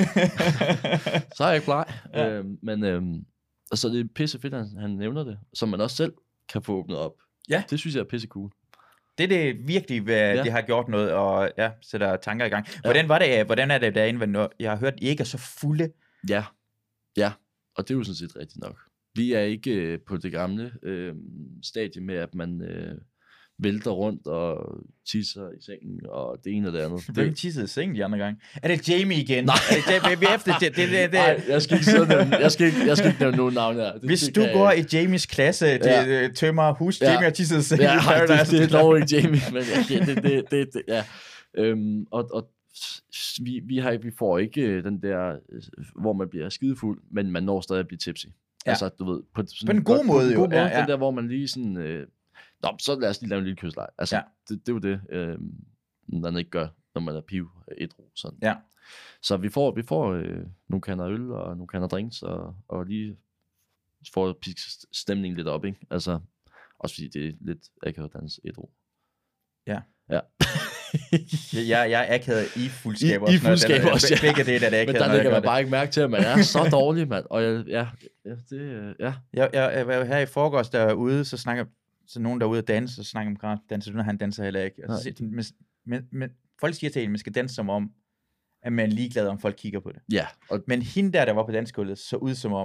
Så er jeg ikke bleg. Ja. Øhm, men øhm, og så er det pisse fedt, at han, han nævner det, så man også selv kan få åbnet op. Ja. Det synes jeg er pisse cool. Det er det virkelig, hvad ja. Ja. det har gjort noget, og ja, sætter tanker i gang. Hvordan var det, hvordan er det derinde, når jeg har hørt, at I ikke er så fulde? Ja, ja, og det er jo sådan set rigtigt nok. Vi er ikke øh, på det gamle øh, stadie med, at man øh, vælter rundt og tisser i sengen, og det ene og det andet. Hvem Det, tissede i sengen de andre gange? Er det Jamie igen? Nej. Er det, det, vi er efter, det, det, det, det. nej, jeg skal ikke sidde og nævne, jeg skal ikke, jeg skal ikke nævne nogen navne her. Det, Hvis det du kan jeg går ikke. i Jamies klasse, det Ja. ja. tømmer hus, Ja. Jamie har tisset i sengen Ja, i nej, det, Paradise. det er dog ikke Jamie, men ja, det, det, det, det, ja. Øhm, og, og s- vi, vi, har, ikke- vi får ikke øh, den der, øh, hvor man bliver skidefuld, men man når stadig at blive tipsy. Ja. Altså, du ved, på, sådan På en god godt- måde på en jo. god måde, Ja, ja. den der, hvor man lige sådan, øh, nå, så lad os lige lave en lille kysleje. Altså, Ja. ja. det, det er jo det, øh, man ikke gør, når man er piv ædru, sådan. Ja. Så vi får, vi får øh, nogle kander øl og nogle kander drinks, og, og lige får piske stemningen lidt op, ikke? Altså, også fordi det er lidt akavet at danse ædru. Ja. Ja. Jeg, jeg, jeg er akavet i fuldskab I- også. i når jeg- fuldskab den- også, ja. Begge dele er det akavet, Men der når jeg lægger gør man det. bare ikke mærke til, at man er så dårlig, mand. Og jeg, ja, ja, det, øh, ja. Jeg, jeg, jeg var her i forgårs derude, så snakker så nogen derude og danser, så snakker om Grant danser, du, han danser heller ikke. Og så, siger de, men, men, men, folk siger til en, man skal danse som om, at man er ligeglad, om folk kigger på det. Ja, og Men hende der, der var på dansegulvet, så ud som om,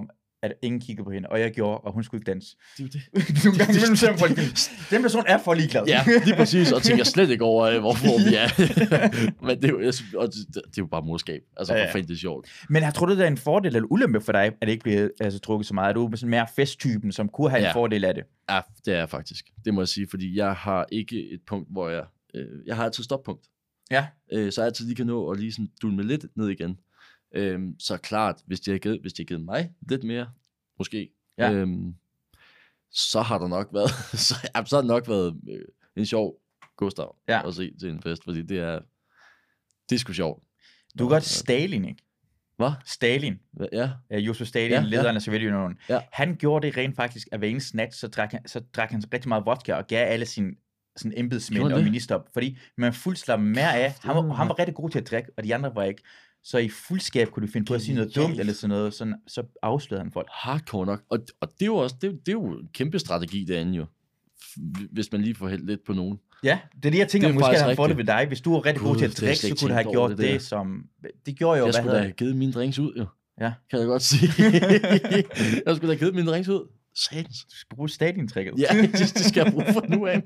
at ingen kiggede på hende, og jeg gjorde, og hun skulle ikke danse. Det er jo det. Nogle gange imellem ser man folk, den person er for ligeglad. Ja, lige præcis, og tænker slet ikke over, øh, hvorfor vi er. Men det er, jo, jeg synes, og det, det er jo bare morskab. Altså, Ja, for ja. fanden det er sjovt. Men jeg tror du, det er en fordel eller ulempe for dig, at det ikke bliver altså, trukket så meget? Er du sådan mere festtypen, som kunne have en Ja. fordel af det? Ja, det er jeg faktisk. Det må jeg sige, fordi jeg har ikke et punkt, hvor jeg... Øh, jeg har altid stoppunkt. Ja. Øh, så jeg altid lige kan nå at lige sådan dulme lidt ned igen. Øhm, så klart, hvis de har givet, hvis de har givet mig lidt mere, måske, Ja. øhm, så har der nok været, så, ja, så har det nok været øh, en sjov Gustav Ja. at se til en fest, fordi det er, det er sgu sjovt. Du er godt Stalin, ikke? Hvad? Stalin. Hva- Ja, Ja, Josef Stalin, Ja, ja, ja. lederen af Sovjetunionen. Ja. Han gjorde det rent faktisk, at hver eneste nat, så drak han, så drak han rigtig meget vodka og gav alle sine sådan embedsmænd Gjorde han og det? minister, fordi man fuldt slappede mere af. Han var, han var rigtig god til at drikke, og de andre var ikke. Så i fuldskab kunne du finde på at sige noget Genialt. dumt eller sådan noget, sådan, så afslørede han folk. hardcore nok. Og, og det er jo også, det, er jo- det er jo en kæmpe strategi derinde jo. F- Hvis man lige får hældt lidt på nogen. Ja, det er det, jeg tænker, Det er måske faktisk havde han fået det rigtigt. ved dig. Hvis du var rigtig god Gud, til at det har jeg drikke, slet så ikke kunne du have tænkt over gjort det der. det, som... Det gjorde jo, Jeg hvad skulle da hedder have givet mine drinks ud jo. Ja. Kan jeg godt sige. Jeg skulle da have givet mine drinks ud. Satans. Du skal bruge Stalin-tricket. Ja, det, det skal jeg bruge for nu af.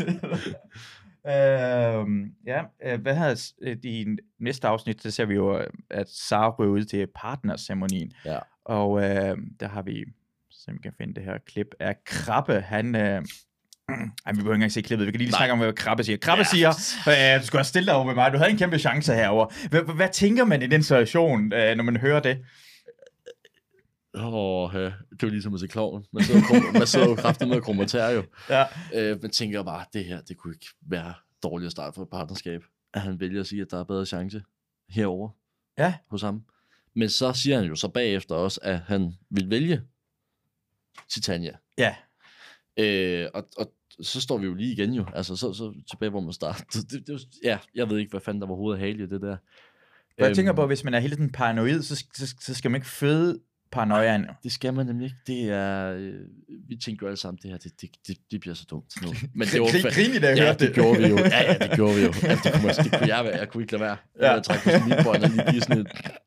Øhm, ja, øh, hvad hedder øh, i næste afsnit, der ser vi jo, øh, at Sara ryger ud til partnerceremonien. Ja. Og øh, der har vi, så vi kan finde det her klip af Krabbe. Han, øh, ej, vi behøver ikke engang se klippet. Vi kan lige Nej. snakke om, hvad Krabbe siger. Krabbe Ja. siger, øh, du skulle have stillet dig over med mig. Du havde en kæmpe chance herover. Hvad, hvad tænker man i den situation, øh, når man hører det? Åh, oh, ja. Det var ligesom at se kloven. Man sidder, krum- man sidder jo kraftigt med at krummatere jo. Ja. Øh, men tænker bare, det her, det kunne ikke være dårligt at starte for et partnerskab. At han vælger at sige, at der er bedre chance herover Ja. hos ham. Men så siger han jo så bagefter også, at han vil vælge Titania. Ja. Øh, og, og så står vi jo lige igen jo. Altså, så, så tilbage, hvor man starter. Det, det, det, ja, jeg ved ikke, hvad fanden der var hovedet hale i det der. Jeg Øhm, tænker på, hvis man er hele tiden paranoid, så, så, så skal man ikke føde paranoiaen. Det skal man nemlig ikke. Det er... Øh, vi tænkte jo alle sammen, det her, det, det, det, det bliver så dumt nu. Men det var Grin, fa- grin i det, jeg ja, hørte det. det. gjorde vi jo. Ja, ja, det gjorde vi jo. Ja, det, kunne man, det kunne jeg være. Jeg kunne ikke lade være. Ja. Jeg trække på sin midtbånd og lige give sådan et...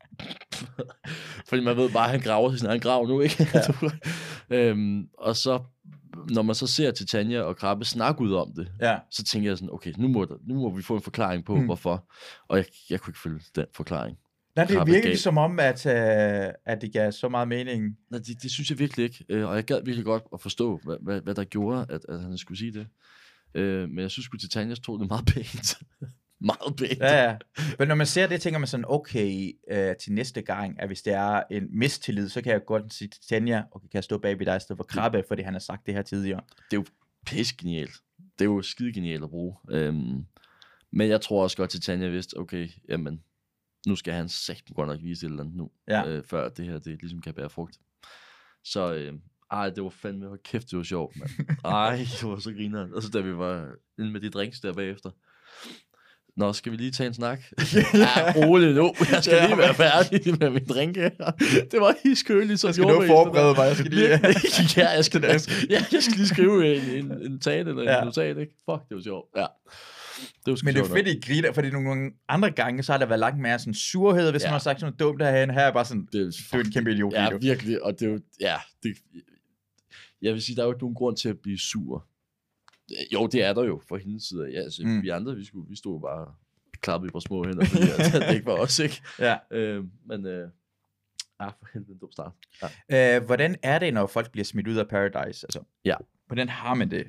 Fordi man ved bare, at han graver til sin egen grav nu, ikke? Ja. øhm, og så, når man så ser Titania og Krabbe snakke ud om det, Ja. så tænker jeg sådan, okay, nu må, der, nu må vi få en forklaring på, Mm. mm. hvorfor. Og jeg, jeg kunne ikke følge den forklaring. Nej, det Krabbe virker gav. ikke som om, at, øh, at det gav så meget mening. Nej, det, det synes jeg virkelig ikke. Øh, og jeg gad virkelig godt at forstå, hvad, hvad, hvad der gjorde, at, at han skulle sige det. Øh, men jeg synes sgu, Titanias tog det meget pænt. meget pænt. Ja, ja. Men når man ser det, tænker man sådan, okay, øh, til næste gang, at hvis det er en mistillid, så kan jeg godt sige til Tanja, okay, kan jeg stå bag ved dig i stedet for Krabbe, fordi han har sagt det her tidligere. Det er jo pisse genialt. Det er jo skide genialt at bruge. Øhm, men jeg tror også godt, at Titania vidste, okay, jamen, nu skal han sagt godt nok vise et eller andet nu, Ja. øh, før det her, det ligesom kan bære frugt. Så, øh, ej, det var fandme, hvor kæft, det var sjovt, mand. Ej, det var så grineren. Og så da vi var inde med de drinks der bagefter. Nå, skal vi lige tage en snak? Ja, roligt nu. Jeg skal Ja, lige være færdig med min drink her. Det var hiskøligt, så Jeg skal nu forberede mig, jeg skal lige... ja, jeg skal, ja, jeg skal lige skrive en, en, en tale eller en Ja. notat, ikke? Fuck, det var sjovt. Ja. Det var sgu Men det er sjovt fedt, I griner, fordi nogle andre gange, så har der været langt mere sådan surhed, hvis Ja. man har sagt sådan noget dumt derhen. Her er bare sådan, nok. Det er, du er en kæmpe idiot. ja, du. virkelig. Og det er jo, ja, det, jeg vil sige, der er jo ikke nogen grund til at blive sur. Jo, det er der jo fra hendes side. Ja, altså, Mm. mm. vi andre, vi, skulle, vi stod bare klappet i vores små hænder, fordi at, det ikke var os, ikke? Ja. Øh, men, øh, ah, for helvede, en dum start. Ja. Øh, hvordan er det, når folk bliver smidt ud af Paradise? Altså, Ja. hvordan har man det?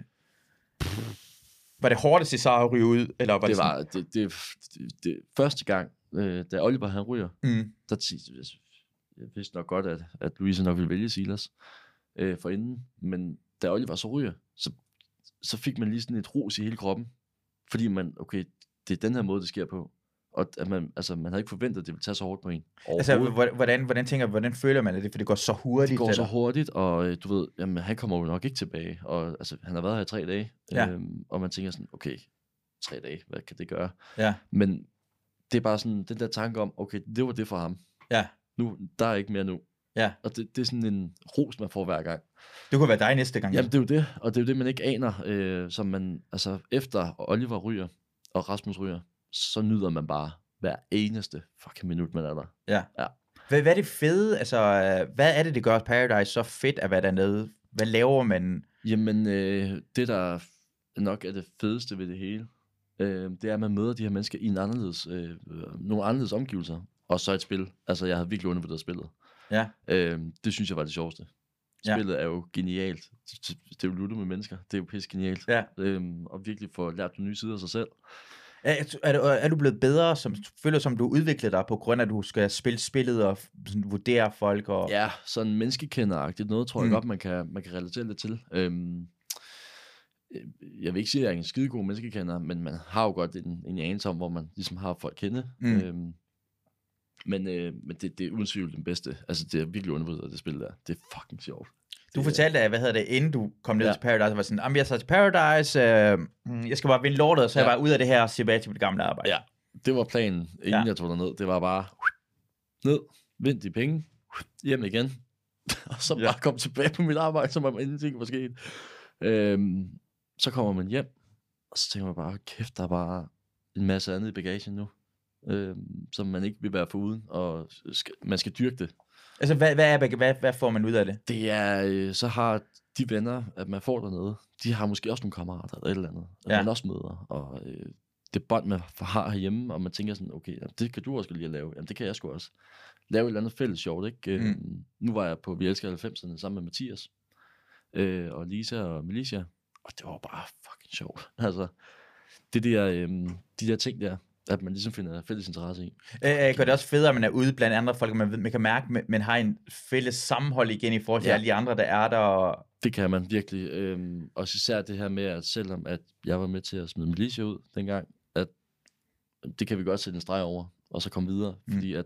Var det hårdt at se Sara ryge ud? Eller var det, Det sådan- var det, det, det, det første gang, øh, da Oliver han ryger, Mm. der t- jeg vidste nok godt, at, at Louise nok ville vælge Silas øh, for inden, men da Oliver så ryger, så, så fik man lige sådan et ros i hele kroppen, fordi man, okay, det er den her måde, det sker på, og at man, altså, man havde ikke forventet, at det ville tage så hårdt på en. Altså, overhovedet. hvordan, hvordan tænker hvordan føler man det? For det går så hurtigt. Det går så eller? hurtigt, og øh, du ved, jamen, han kommer jo nok ikke tilbage, og altså, han har været her i tre dage, Ja. øhm, og man tænker sådan, okay, tre dage, hvad kan det gøre? Ja. Men det er bare sådan, den der tanke om, okay, det var det for ham. Ja. Nu, der er ikke mere nu. Ja. Og det, det er sådan en ros, man får hver gang. Det kunne være dig næste gang. Jamen, det er jo det, og det er jo det, man ikke aner, øh, som man, altså, efter Oliver ryger, og Rasmus ryger, så nyder man bare hver eneste fucking minut, man er der. Ja. Ja. Hvad, hvad er det fede? Altså, hvad er det, det gør Paradise så fedt at være dernede? Hvad laver man? Jamen, øh, det der nok er det fedeste ved det hele, øh, det er, at man møder de her mennesker i en anderledes, øh, nogle anderledes omgivelser, og så et spil. Altså, jeg havde virkelig undervurderet spillet. Ja. Øh, det synes jeg var det sjoveste. Spillet ja. er jo genialt. Det, det er jo luttet med mennesker. Det er jo pisse genialt. Ja. Øhm, og virkelig få lært på nye sider af sig selv. Er, er, du, er du blevet bedre, som føler som du udvikler dig på grund af, at du skal spille spillet og sådan, vurdere folk? Og... Ja, sådan menneskekenderagtigt noget, tror jeg mm. godt, man kan, man kan relatere lidt til. Øhm, jeg vil ikke sige, at jeg er en skidegod menneskekender, men man har jo godt en, en anelse om, hvor man ligesom har folk kende. Mm. Øhm, men øh, men det, det er uden tvivl den bedste. Altså, det er virkelig undervurderet, det spil der. Det er fucking sjovt. Du fortalte, at, hvad hedder det, inden du kom ned ja. til Paradise, var sådan, jamen jeg så til Paradise, øh, jeg skal bare vinde lortet, og så ja. er jeg bare ud af det her og tilbage til mit gamle arbejde. Ja, det var planen, inden ja. jeg tog derned. Det var bare ned, vind de penge, hjem igen, og så ja. bare komme tilbage på mit arbejde, som om ingenting var sket. Øhm, så kommer man hjem, og så tænker man bare, kæft, der er bare en masse andet i bagagen nu, øhm, som man ikke vil være foruden, og skal, man skal dyrke det. Altså, hvad, hvad, er, hvad, hvad får man ud af det? Det er, øh, så har de venner, at man får dernede, de har måske også nogle kammerater eller et eller andet, at ja. man også møder, og øh, det bånd, man har herhjemme, og man tænker sådan, okay, jamen, det kan du også lige at lave, jamen det kan jeg sgu også. Lave et eller andet fælles sjovt, ikke? Mm. Øh, nu var jeg på Vi Elsker halvfemserne sammen med Mathias, øh, og Lisa og Melissa, og det var bare fucking sjovt. Altså, det der, øh, de der ting der, at man ligesom finder fælles interesse i. Øh, gør det også federe, at man er ude blandt andre folk, og man, man kan mærke, at man har en fælles sammenhold igen i forhold til ja. alle de andre, der er der. Og... Det kan man virkelig. Øhm, og især det her med, at selvom at jeg var med til at smide Melissa ud dengang, at det kan vi godt sætte en streg over, og så komme videre. Mm. Fordi at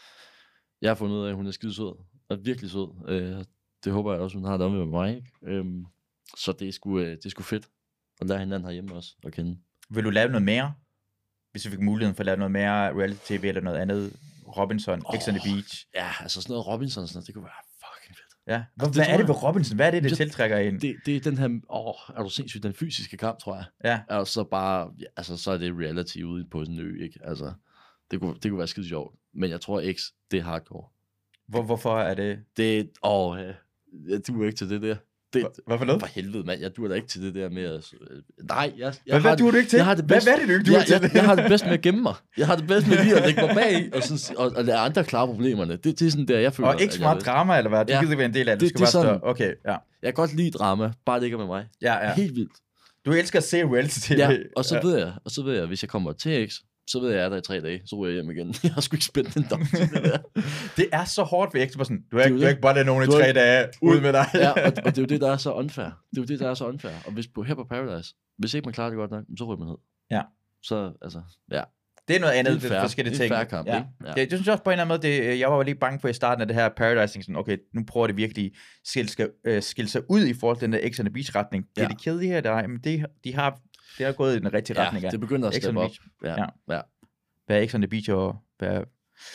jeg har fundet ud af, at hun er skide sød, og virkelig sød. Øh, det håber jeg også, hun har det om med mig. Ikke? Øhm, så det er, sgu, det er sgu fedt at lære hinanden herhjemme også at kende. Vil du lave noget mere? Hvis du fik muligheden for at lave noget mere reality-tv eller noget andet, Robinson, oh, X on the Beach. Ja, altså sådan noget Robinson, sådan noget, det kunne være fucking fedt. Ja. Hvad, det hvad er det ved Robinson? Hvad er det, det, det tiltrækker ind? Det, det er den her, åh, oh, er du sindssygt, den fysiske kamp, tror jeg. Ja. Og så bare, ja, altså så er det reality ude på sådan en ø, ikke? Altså, det kunne, det kunne være skide sjovt. Men jeg tror X, det er hardcore. Hvor, hvorfor er det? Det, åh, oh, ja, du er ikke til det der. Det, hvad for noget? For helvede, mand. Jeg duer da ikke til det der med at... Nej, jeg, jeg hvad, hvad duer du ikke til? Jeg har det bedst, hvad, hvad er det, du ikke duer jeg, til? Jeg, jeg har det bedst med at gemme mig. Jeg har det bedst med lige at lægge mig bag og, sådan, og, og lade andre klare problemerne. Det, det er sådan der, jeg føler... Og ikke så meget drama, eller hvad? Du ja, gider ikke være en del af det. Du det, skal det bare sådan, stå... Okay, ja. Jeg kan godt lide drama, bare det ikke er med mig. Ja, ja. Helt vildt. Du elsker at se reality-tv. Ja, og så ja. ved jeg, og så ved jeg, hvis jeg kommer til X, så ved jeg, at jeg er der i tre dage, så ryger jeg hjem igen. Jeg har sgu ikke spændt den dom til det der. Det er så hårdt ved X, på sådan, du har ikke, du ikke bare ladet nogen i tre dage ud med dig. Ja, og, og det er jo det, der er så unfair. Det er jo det, der er så unfair. Og hvis på, her på Paradise, hvis ikke man klarer det godt nok, så ryger man ned. Ja. Så, altså, ja. Det er noget andet, det er fair, forskellige ting. Det er en fair kamp, ja. ikke? Ja. Det, det synes jeg også på en eller anden måde, det, jeg var lige bange for i starten af det her Paradise, sådan, okay, nu prøver det virkelig skille, skal, øh, skille sig ud i forhold til den der X on the Beach retning. Det er ja. de kedelige her, der, jamen, de, de har, det har gået i den rigtige ja, retning. Ja, det begynder at steppe op. Ja. Ja. Ja. Hvad er X on the Beach og hvad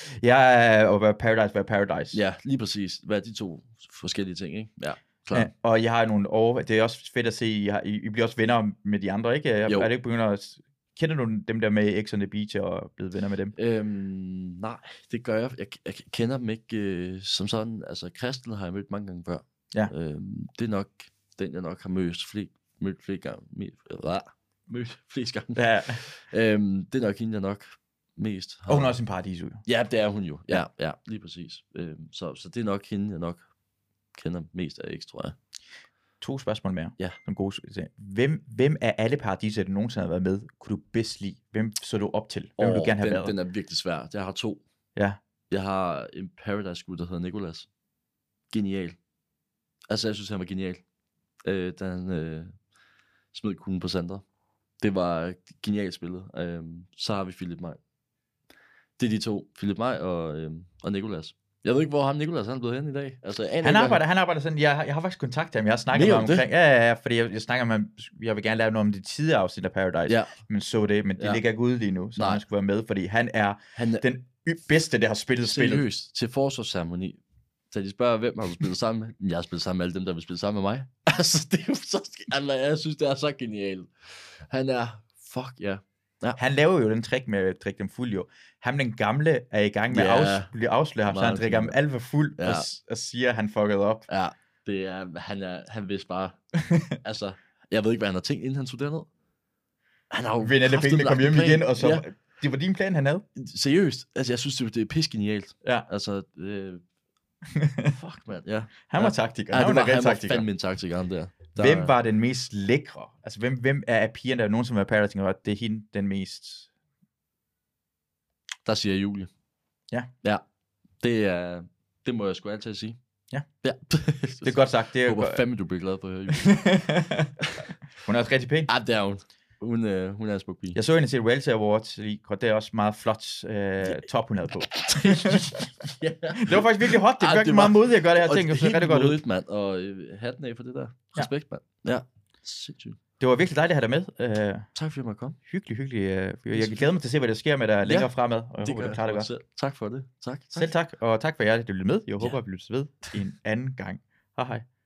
ja, og hvad Paradise, hvad Paradise. Ja, lige præcis. Hvad er de to forskellige ting, ikke? Ja, klar. Ja, og jeg har nogle år, det er også fedt at se, I, har, I, I bliver også venner med de andre, ikke? Jeg, jo. Er det ikke begyndt at... Kender du dem der med X on the Beach og blevet venner med dem? Øhm, nej, det gør jeg. Jeg, jeg kender dem ikke øh, som sådan. Altså, Kristel har jeg mødt mange gange før. Ja. Øhm, det er nok den, jeg nok har mødt flere, mødt flere gange. Mødt, mødt flest gange. Ja. øhm, det er nok hende, jeg nok mest har... Og hun er også en paradis ud. Ja, det er hun jo. Ja, ja, lige præcis. Øhm, så, så det er nok hende, jeg nok kender mest af X, tror jeg. To spørgsmål mere. Ja. Som gode. Hvem, hvem af alle paradiser, du nogensinde har været med, kunne du bedst lide? Hvem så du op til? Hvem oh, vil du gerne have den, været? Den er virkelig svær. Jeg har to. Ja. Jeg har en Paradise-skud, der hedder Nicolas. Genial. Altså, jeg synes, han var genial. Øh, da han øh, smed kuglen på Sander. Det var genialt spillet. Øh, så har vi Philip Maj. Det er de to. Philip Maj og, øh, og Nicolas. Jeg ved ikke, hvor ham Nicolas han er blevet hen i dag. Altså, han, arbejder, han arbejder sådan, jeg, jeg har faktisk kontakt med ham, jeg har snakket med ham omkring, ja, ja, ja, fordi jeg, jeg snakker med ham, jeg vil gerne lave noget om det tidligere afsnit af Paradise, ja. men så det, men det ja. ligger ikke ude lige nu, så Nej. han skulle være med, fordi han er han, den bedste, der har spillet spillet. Seriøst, til forsvarsceremoni, så de spørger, hvem har du spillet sammen med? Jeg har spillet sammen med alle dem, der vil spille sammen med mig. Altså, det er jo så, altså, jeg synes, det er så genialt. Han er, fuck ja, Ja. Han laver jo den trick med at drikke dem fuld jo. Han den gamle er i gang med Ja. at afs- blive afsløret ham, så han Meget drikker ham fint. alt for fuld Ja. og, s- og siger, at han fuckede op. Ja, det er, han, er, han vidste bare, altså, jeg ved ikke, hvad han har tænkt, inden han tog derned. Han har jo Vind alle kraftigt pengene kom lagt hjem en plan. igen, og så... Ja, Det var din plan, han havde. seriøst, altså, jeg synes, det, det er pissegenialt. Ja. Altså, øh, fuck, mand, ja. Han var Ja. taktiker. Ja, Han det var, var, var han var taktiker. fandme en taktiker, ham der. der. Hvem var den mest lækre? Altså, hvem, hvem er af pigerne, der er nogen, som er Paradise, og det er hende den mest... Der siger jeg Julie. Ja. Ja, det er, det må jeg sgu altid sige. Ja. Ja. Det er godt sagt. Det er Jeg håber godt. fandme, du bliver glad for at høre Julie. Hun er også rigtig pæn. Ja, det er hun. Hun, øh, hun er en smuk pige. Jeg så hende til Reality Awards lige kort. Det er også meget flot øh, top, hun havde på. Ja. Det var faktisk virkelig hot. Det Ej, var det virkelig meget var- modigt at gøre det her Og ting. Det så helt rigtig godt ud. modigt, mand. Og øh, hatten af for det der. Respekt, mand. Ja. Sindssygt. Det var virkelig dejligt at have dig med. Uh, Tak fordi jeg måtte komme. hyggelig, hyggelig. Uh, jeg glæder mig til at se, hvad der sker med dig længere fremad. Og jeg Det håber, gør du klarer det jeg godt. selv. Tak for det. Tak. tak. Selv tak. Og tak for jer, der lyttede med. Jeg håber, Ja. at vi lyttes ved en anden gang. Hej hej.